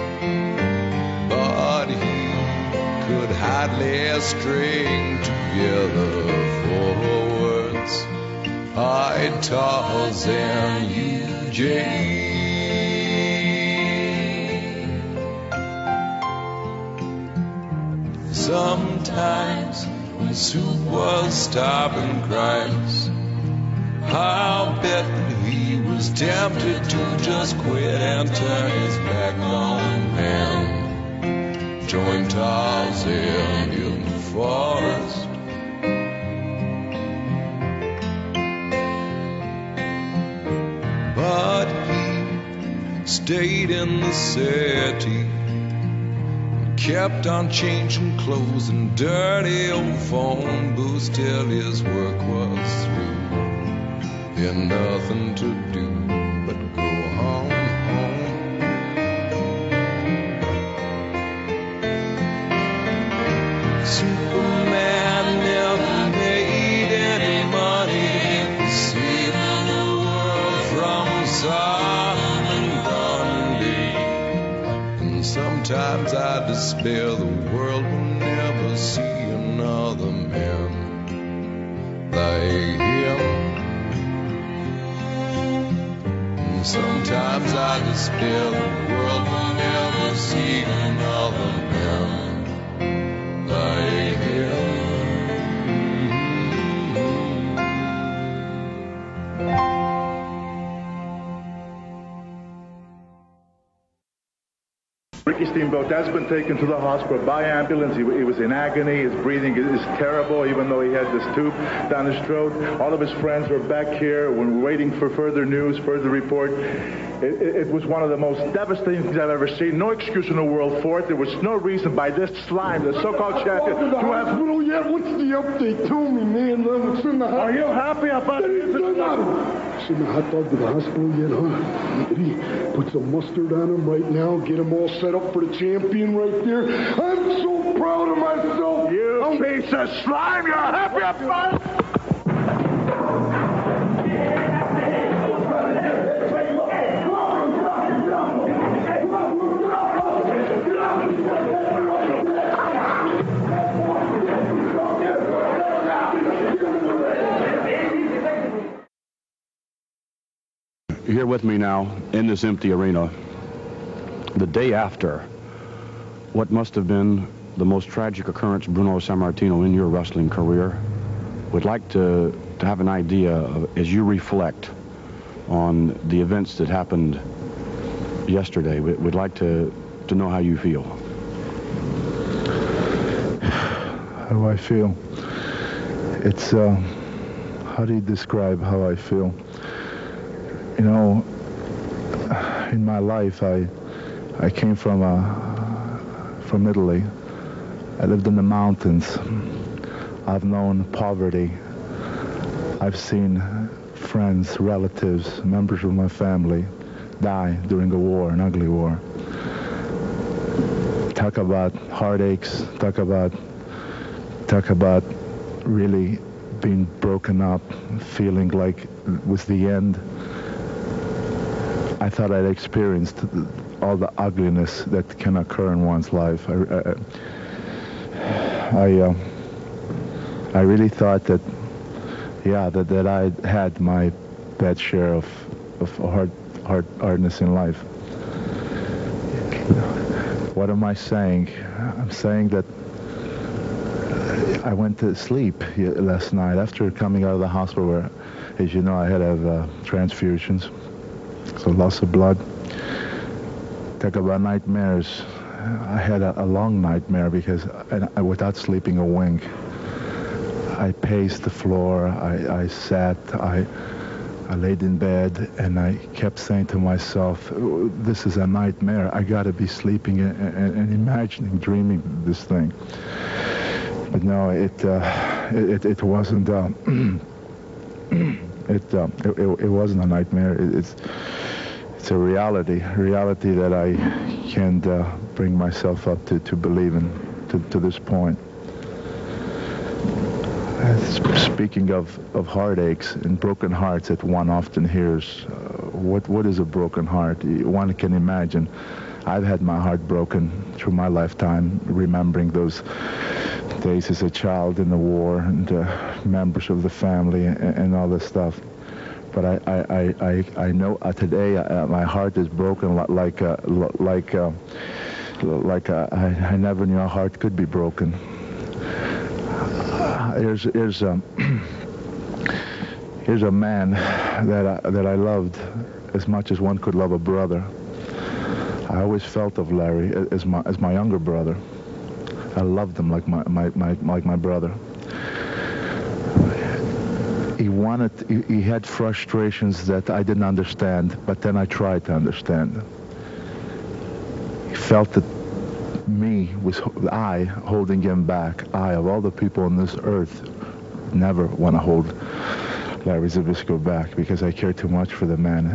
S12: but he could hardly string together 4 words. I, Tarzan, you, Jane. Sometimes when Soup was stopping crimes, I'll bet that he was tempted to just quit and turn his back on man. Join Tarzan in the forest. But he stayed in the city, kept on changing clothes and dirty old phone booths till his work was through. He had nothing to do but go home. Superman never made any money for saving the world from Solomon Grundy. And sometimes I despair the world will never see another man like him. And sometimes I despair the world will never see another man like him.
S1: Ricky Steamboat has been taken to the hospital by ambulance. He was in agony. His breathing is terrible, even though he had this tube down his throat. All of his friends were back here when we're waiting for further news, further report. It was one of the most devastating things I've ever seen. No excuse in the world for it. There was no reason by this slime, the so-called champion, to have...
S13: Hospital yet? What's the update? Tell me, man. What's in the hospital?
S1: Are you happy about it?
S13: Send the hot dog to the hospital yet, huh? Did he put some mustard on him right now? Get him all set up for the champion right there? I'm so proud of myself.
S1: You piece of slime. You're happy about it?
S14: here with me now in this empty arena, the day after what must have been the most tragic occurrence, Bruno Sammartino, in your wrestling career. Would like to have an idea of, as you reflect on the events that happened yesterday, we'd like to know how you feel.
S1: How do I feel? It's, how do you describe how I feel? You know, in my life, I came from Italy. I lived in the mountains. I've known poverty. I've seen friends, relatives, members of my family die during a war, an ugly war. Talk about heartaches, talk about really being broken up, feeling like it was the end. I thought I'd experienced all the ugliness that can occur in one's life. I really thought that I had my bad share of hardness in life. What am I saying? I'm saying that I went to sleep last night after coming out of the hospital where, as you know, I had to have transfusions, so loss of blood. Talk about nightmares. I had a long nightmare because without sleeping a wink, I paced the floor, I sat, I laid in bed, and I kept saying to myself, this is a nightmare. I got to be sleeping and imagining, dreaming this thing. But no, it wasn't. It wasn't a nightmare. It's a reality that I can't bring myself up to believe in to this point. Speaking of heartaches and broken hearts that one often hears, what is a broken heart? One can imagine. I've had my heart broken through my lifetime, remembering those days as a child in the war and members of the family and all this stuff. But I know today my heart is broken like I never knew a heart could be broken. Here's a man that I loved as much as one could love a brother. I always felt of Larry as my younger brother. I loved him like my brother. He had frustrations that I didn't understand, but then I tried to understand. He felt that I holding him back. I, of all the people on this earth, never want to hold Larry Zbyszko back because I care too much for the man.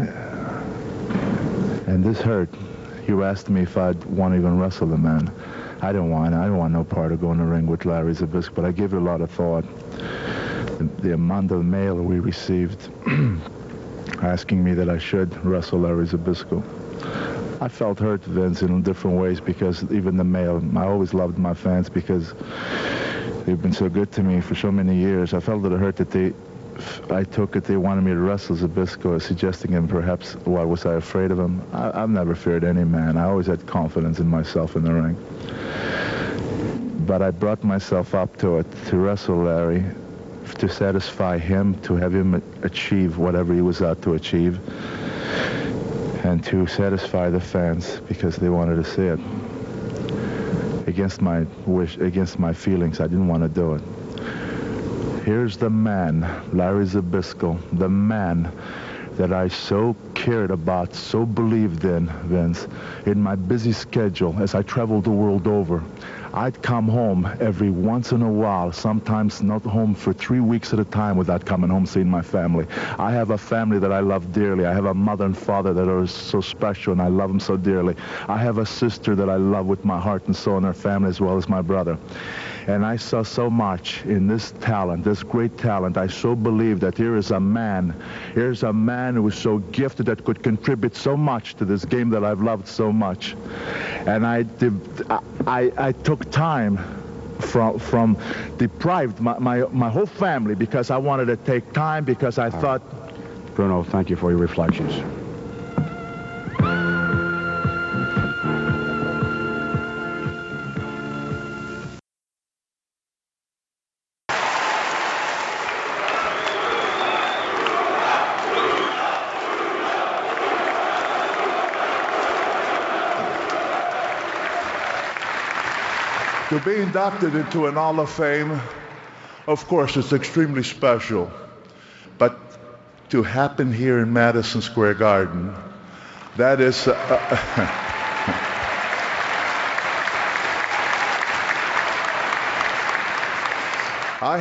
S1: And this hurt. You asked me if I'd want to even wrestle the man. I don't want no part of going to the ring with Larry Zbyszko, but I gave it a lot of thought. The amount of mail we received asking me that I should wrestle Larry Zbyszko. I felt hurt, Vince, in different ways because even the mail, I always loved my fans because they've been so good to me for so many years. I felt a little hurt that I took it they wanted me to wrestle Zbyszko, suggesting him perhaps, why was I afraid of him? I've never feared any man. I always had confidence in myself in the ring. But I brought myself up to it, to wrestle Larry, to satisfy him, to have him achieve whatever he was out to achieve, and to satisfy the fans because they wanted to see it. Against my wish, against my feelings, I didn't want to do it. Here's the man, Larry Zbyszko, the man that I so cared about, so believed in, Vince, in my busy schedule as I traveled the world over. I'd come home every once in a while, sometimes not home for 3 weeks at a time without coming home seeing my family. I have a family that I love dearly. I have a mother and father that are so special, and I love them so dearly. I have a sister that I love with my heart and soul, and her family as well as my brother. And I saw so much in this talent, this great talent. I so believe that here's a man who is so gifted that could contribute so much to this game that I've loved so much. And I took time from deprived my whole family because I wanted to take time because I thought.
S14: Bruno, thank you for your reflections.
S1: To be inducted into an Hall of Fame, of course, it's extremely special. But to happen here in Madison Square Garden, that is... I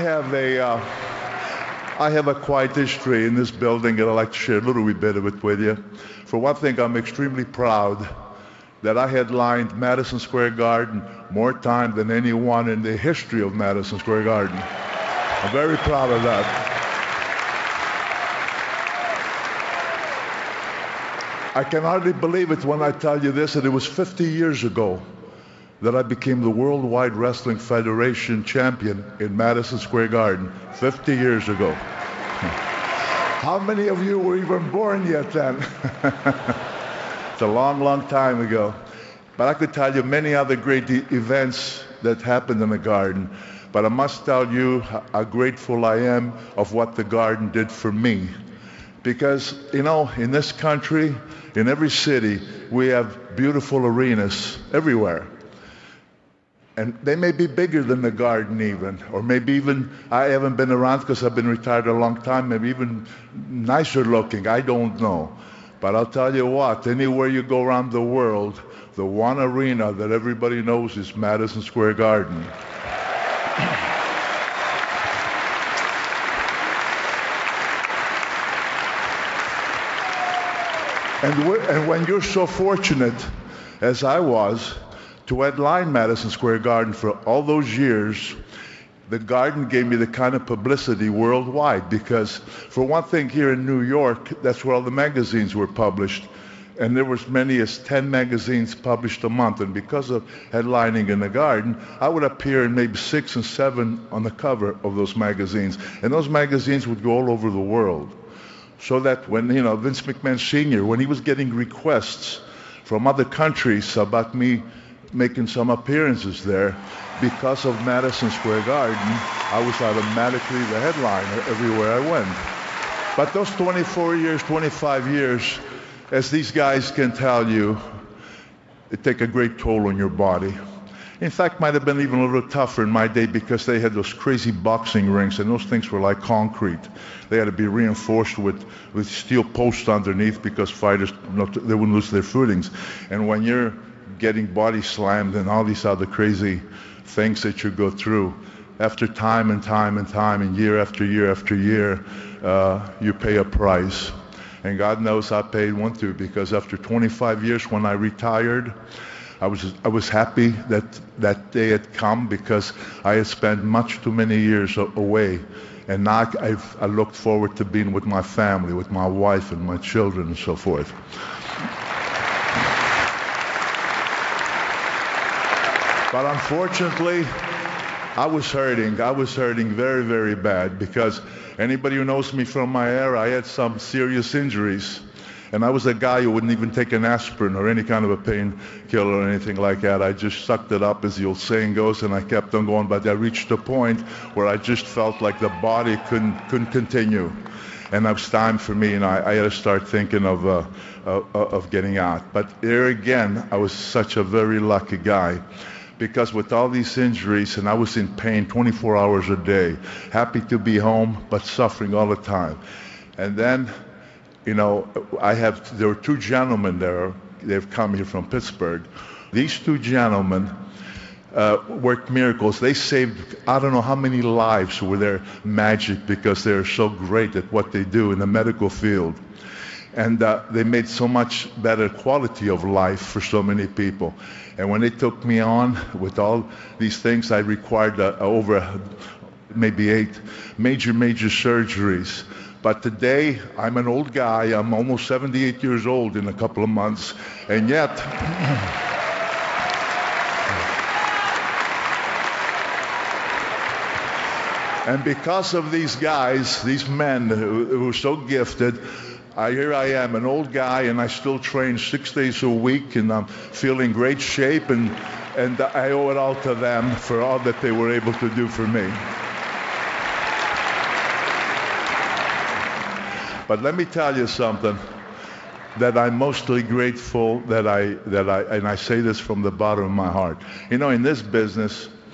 S1: have a quiet history in this building, and I'd like to share a little bit of it with you. For one thing, I'm extremely proud that I headlined Madison Square Garden more time than anyone in the history of Madison Square Garden. I'm very proud of that. I can hardly believe it when I tell you this, that it was 50 years ago that I became the Worldwide Wrestling Federation champion in Madison Square Garden. 50 years ago. How many of you were even born yet then? It's a long, long time ago. But I could tell you many other great events that happened in the Garden. But I must tell you how grateful I am of what the Garden did for me. Because, you know, in this country, in every city, we have beautiful arenas everywhere. And they may be bigger than the Garden even, or maybe even, I haven't been around because I've been retired a long time, maybe even nicer looking, I don't know. But I'll tell you what, anywhere you go around the world, the one arena that everybody knows is Madison Square Garden. And when you're so fortunate, as I was, to headline Madison Square Garden for all those years, the Garden gave me the kind of publicity worldwide. Because, for one thing, here in New York, that's where all the magazines were published. And there was many as 10 magazines published a month. And because of headlining in the Garden, I would appear in maybe 6 and 7 on the cover of those magazines. And those magazines would go all over the world. So that when, you know, Vince McMahon Sr., when he was getting requests from other countries about me making some appearances there, because of Madison Square Garden, I was automatically the headliner everywhere I went. But those 24 years, 25 years, as these guys can tell you, it take a great toll on your body. In fact, might have been even a little tougher in my day because they had those crazy boxing rings, and those things were like concrete. They had to be reinforced with steel posts underneath because fighters, they wouldn't lose their footings. And when you're getting body slammed and all these other crazy things that you go through, after time and time and time and year after year after year, you pay a price. And God knows I paid one too, because after 25 years when I retired, I was happy that day had come, because I had spent much too many years away. And now I looked forward to being with my family, with my wife and my children and so forth. But unfortunately, I was hurting. I was hurting very, very bad, because anybody who knows me from my era, I had some serious injuries. And I was a guy who wouldn't even take an aspirin or any kind of a painkiller or anything like that. I just sucked it up, as the old saying goes, and I kept on going. But I reached a point where I just felt like the body couldn't continue. And it was time for me, and I had to start thinking of getting out. But here again, I was such a very lucky guy, because with all these injuries, and I was in pain 24 hours a day, happy to be home, but suffering all the time. And then, you know, there were two gentlemen there. They've come here from Pittsburgh. These two gentlemen worked miracles. They saved, I don't know how many lives with their magic, because they're so great at what they do in the medical field. And they made so much better quality of life for so many people. And when they took me on with all these things, I required over maybe 8 major surgeries. But today, I'm an old guy. I'm almost 78 years old in a couple of months. And yet, and because of these guys, these men who are so gifted, here I am, an old guy, and I still train 6 days a week, and I'm feeling great shape, and I owe it all to them for all that they were able to do for me. But let me tell you something that I'm mostly grateful that I and I say this from the bottom of my heart. You know, in this business,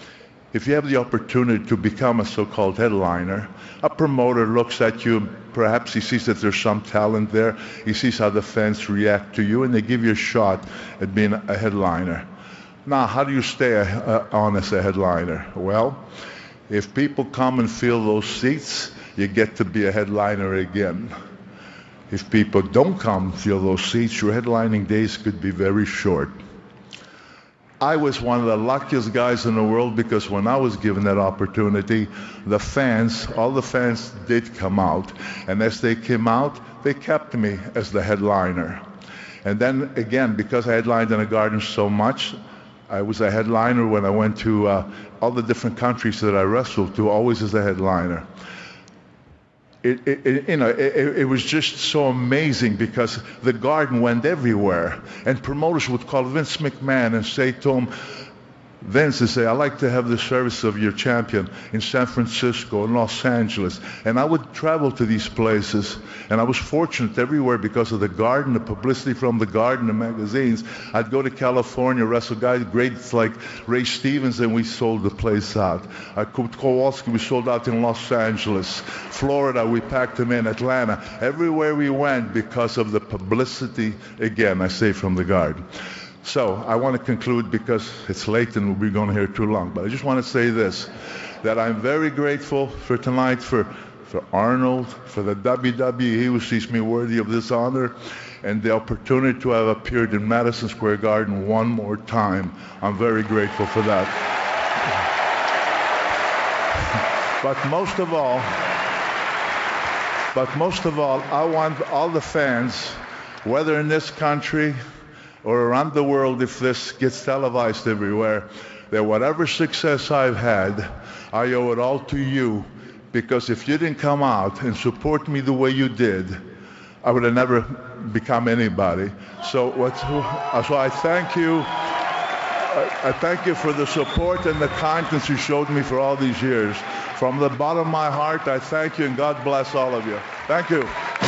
S1: if you have the opportunity to become a so-called headliner, a promoter looks at you, perhaps he sees that there's some talent there, he sees how the fans react to you, and they give you a shot at being a headliner. Now, how do you stay on as a headliner? Well, if people come and fill those seats, you get to be a headliner again. If people don't come and fill those seats, your headlining days could be very short. I was one of the luckiest guys in the world because when I was given that opportunity, the fans, all the fans did come out. And as they came out, they kept me as the headliner. And then again, because I headlined in the Garden so much, I was a headliner when I went to all the different countries that I wrestled to, always as a headliner. It was just so amazing because the Garden went everywhere, and promoters would call Vince McMahon and say to him, Vince, they say, I'd like to have the service of your champion in San Francisco, in Los Angeles. And I would travel to these places, and I was fortunate everywhere because of the Garden, the publicity from the Garden, the magazines. I'd go to California, wrestle guys, greats like Ray Stevens, and we sold the place out. Kowalski, we sold out in Los Angeles. Florida, we packed him in. Atlanta, everywhere we went because of the publicity, again, I say from the Garden. So I want to conclude because it's late and we'll be going here too long. But I just want to say this, that I'm very grateful for tonight, for Arnold, for the WWE who sees me worthy of this honor, and the opportunity to have appeared in Madison Square Garden one more time. I'm very grateful for that. But most of all, I want all the fans, whether in this country or around the world, if this gets televised everywhere, that whatever success I've had, I owe it all to you, because if you didn't come out and support me the way you did, I would have never become anybody. So I thank you. I thank you for the support and the kindness you showed me for all these years. From the bottom of my heart, I thank you, and God bless all of you. Thank you.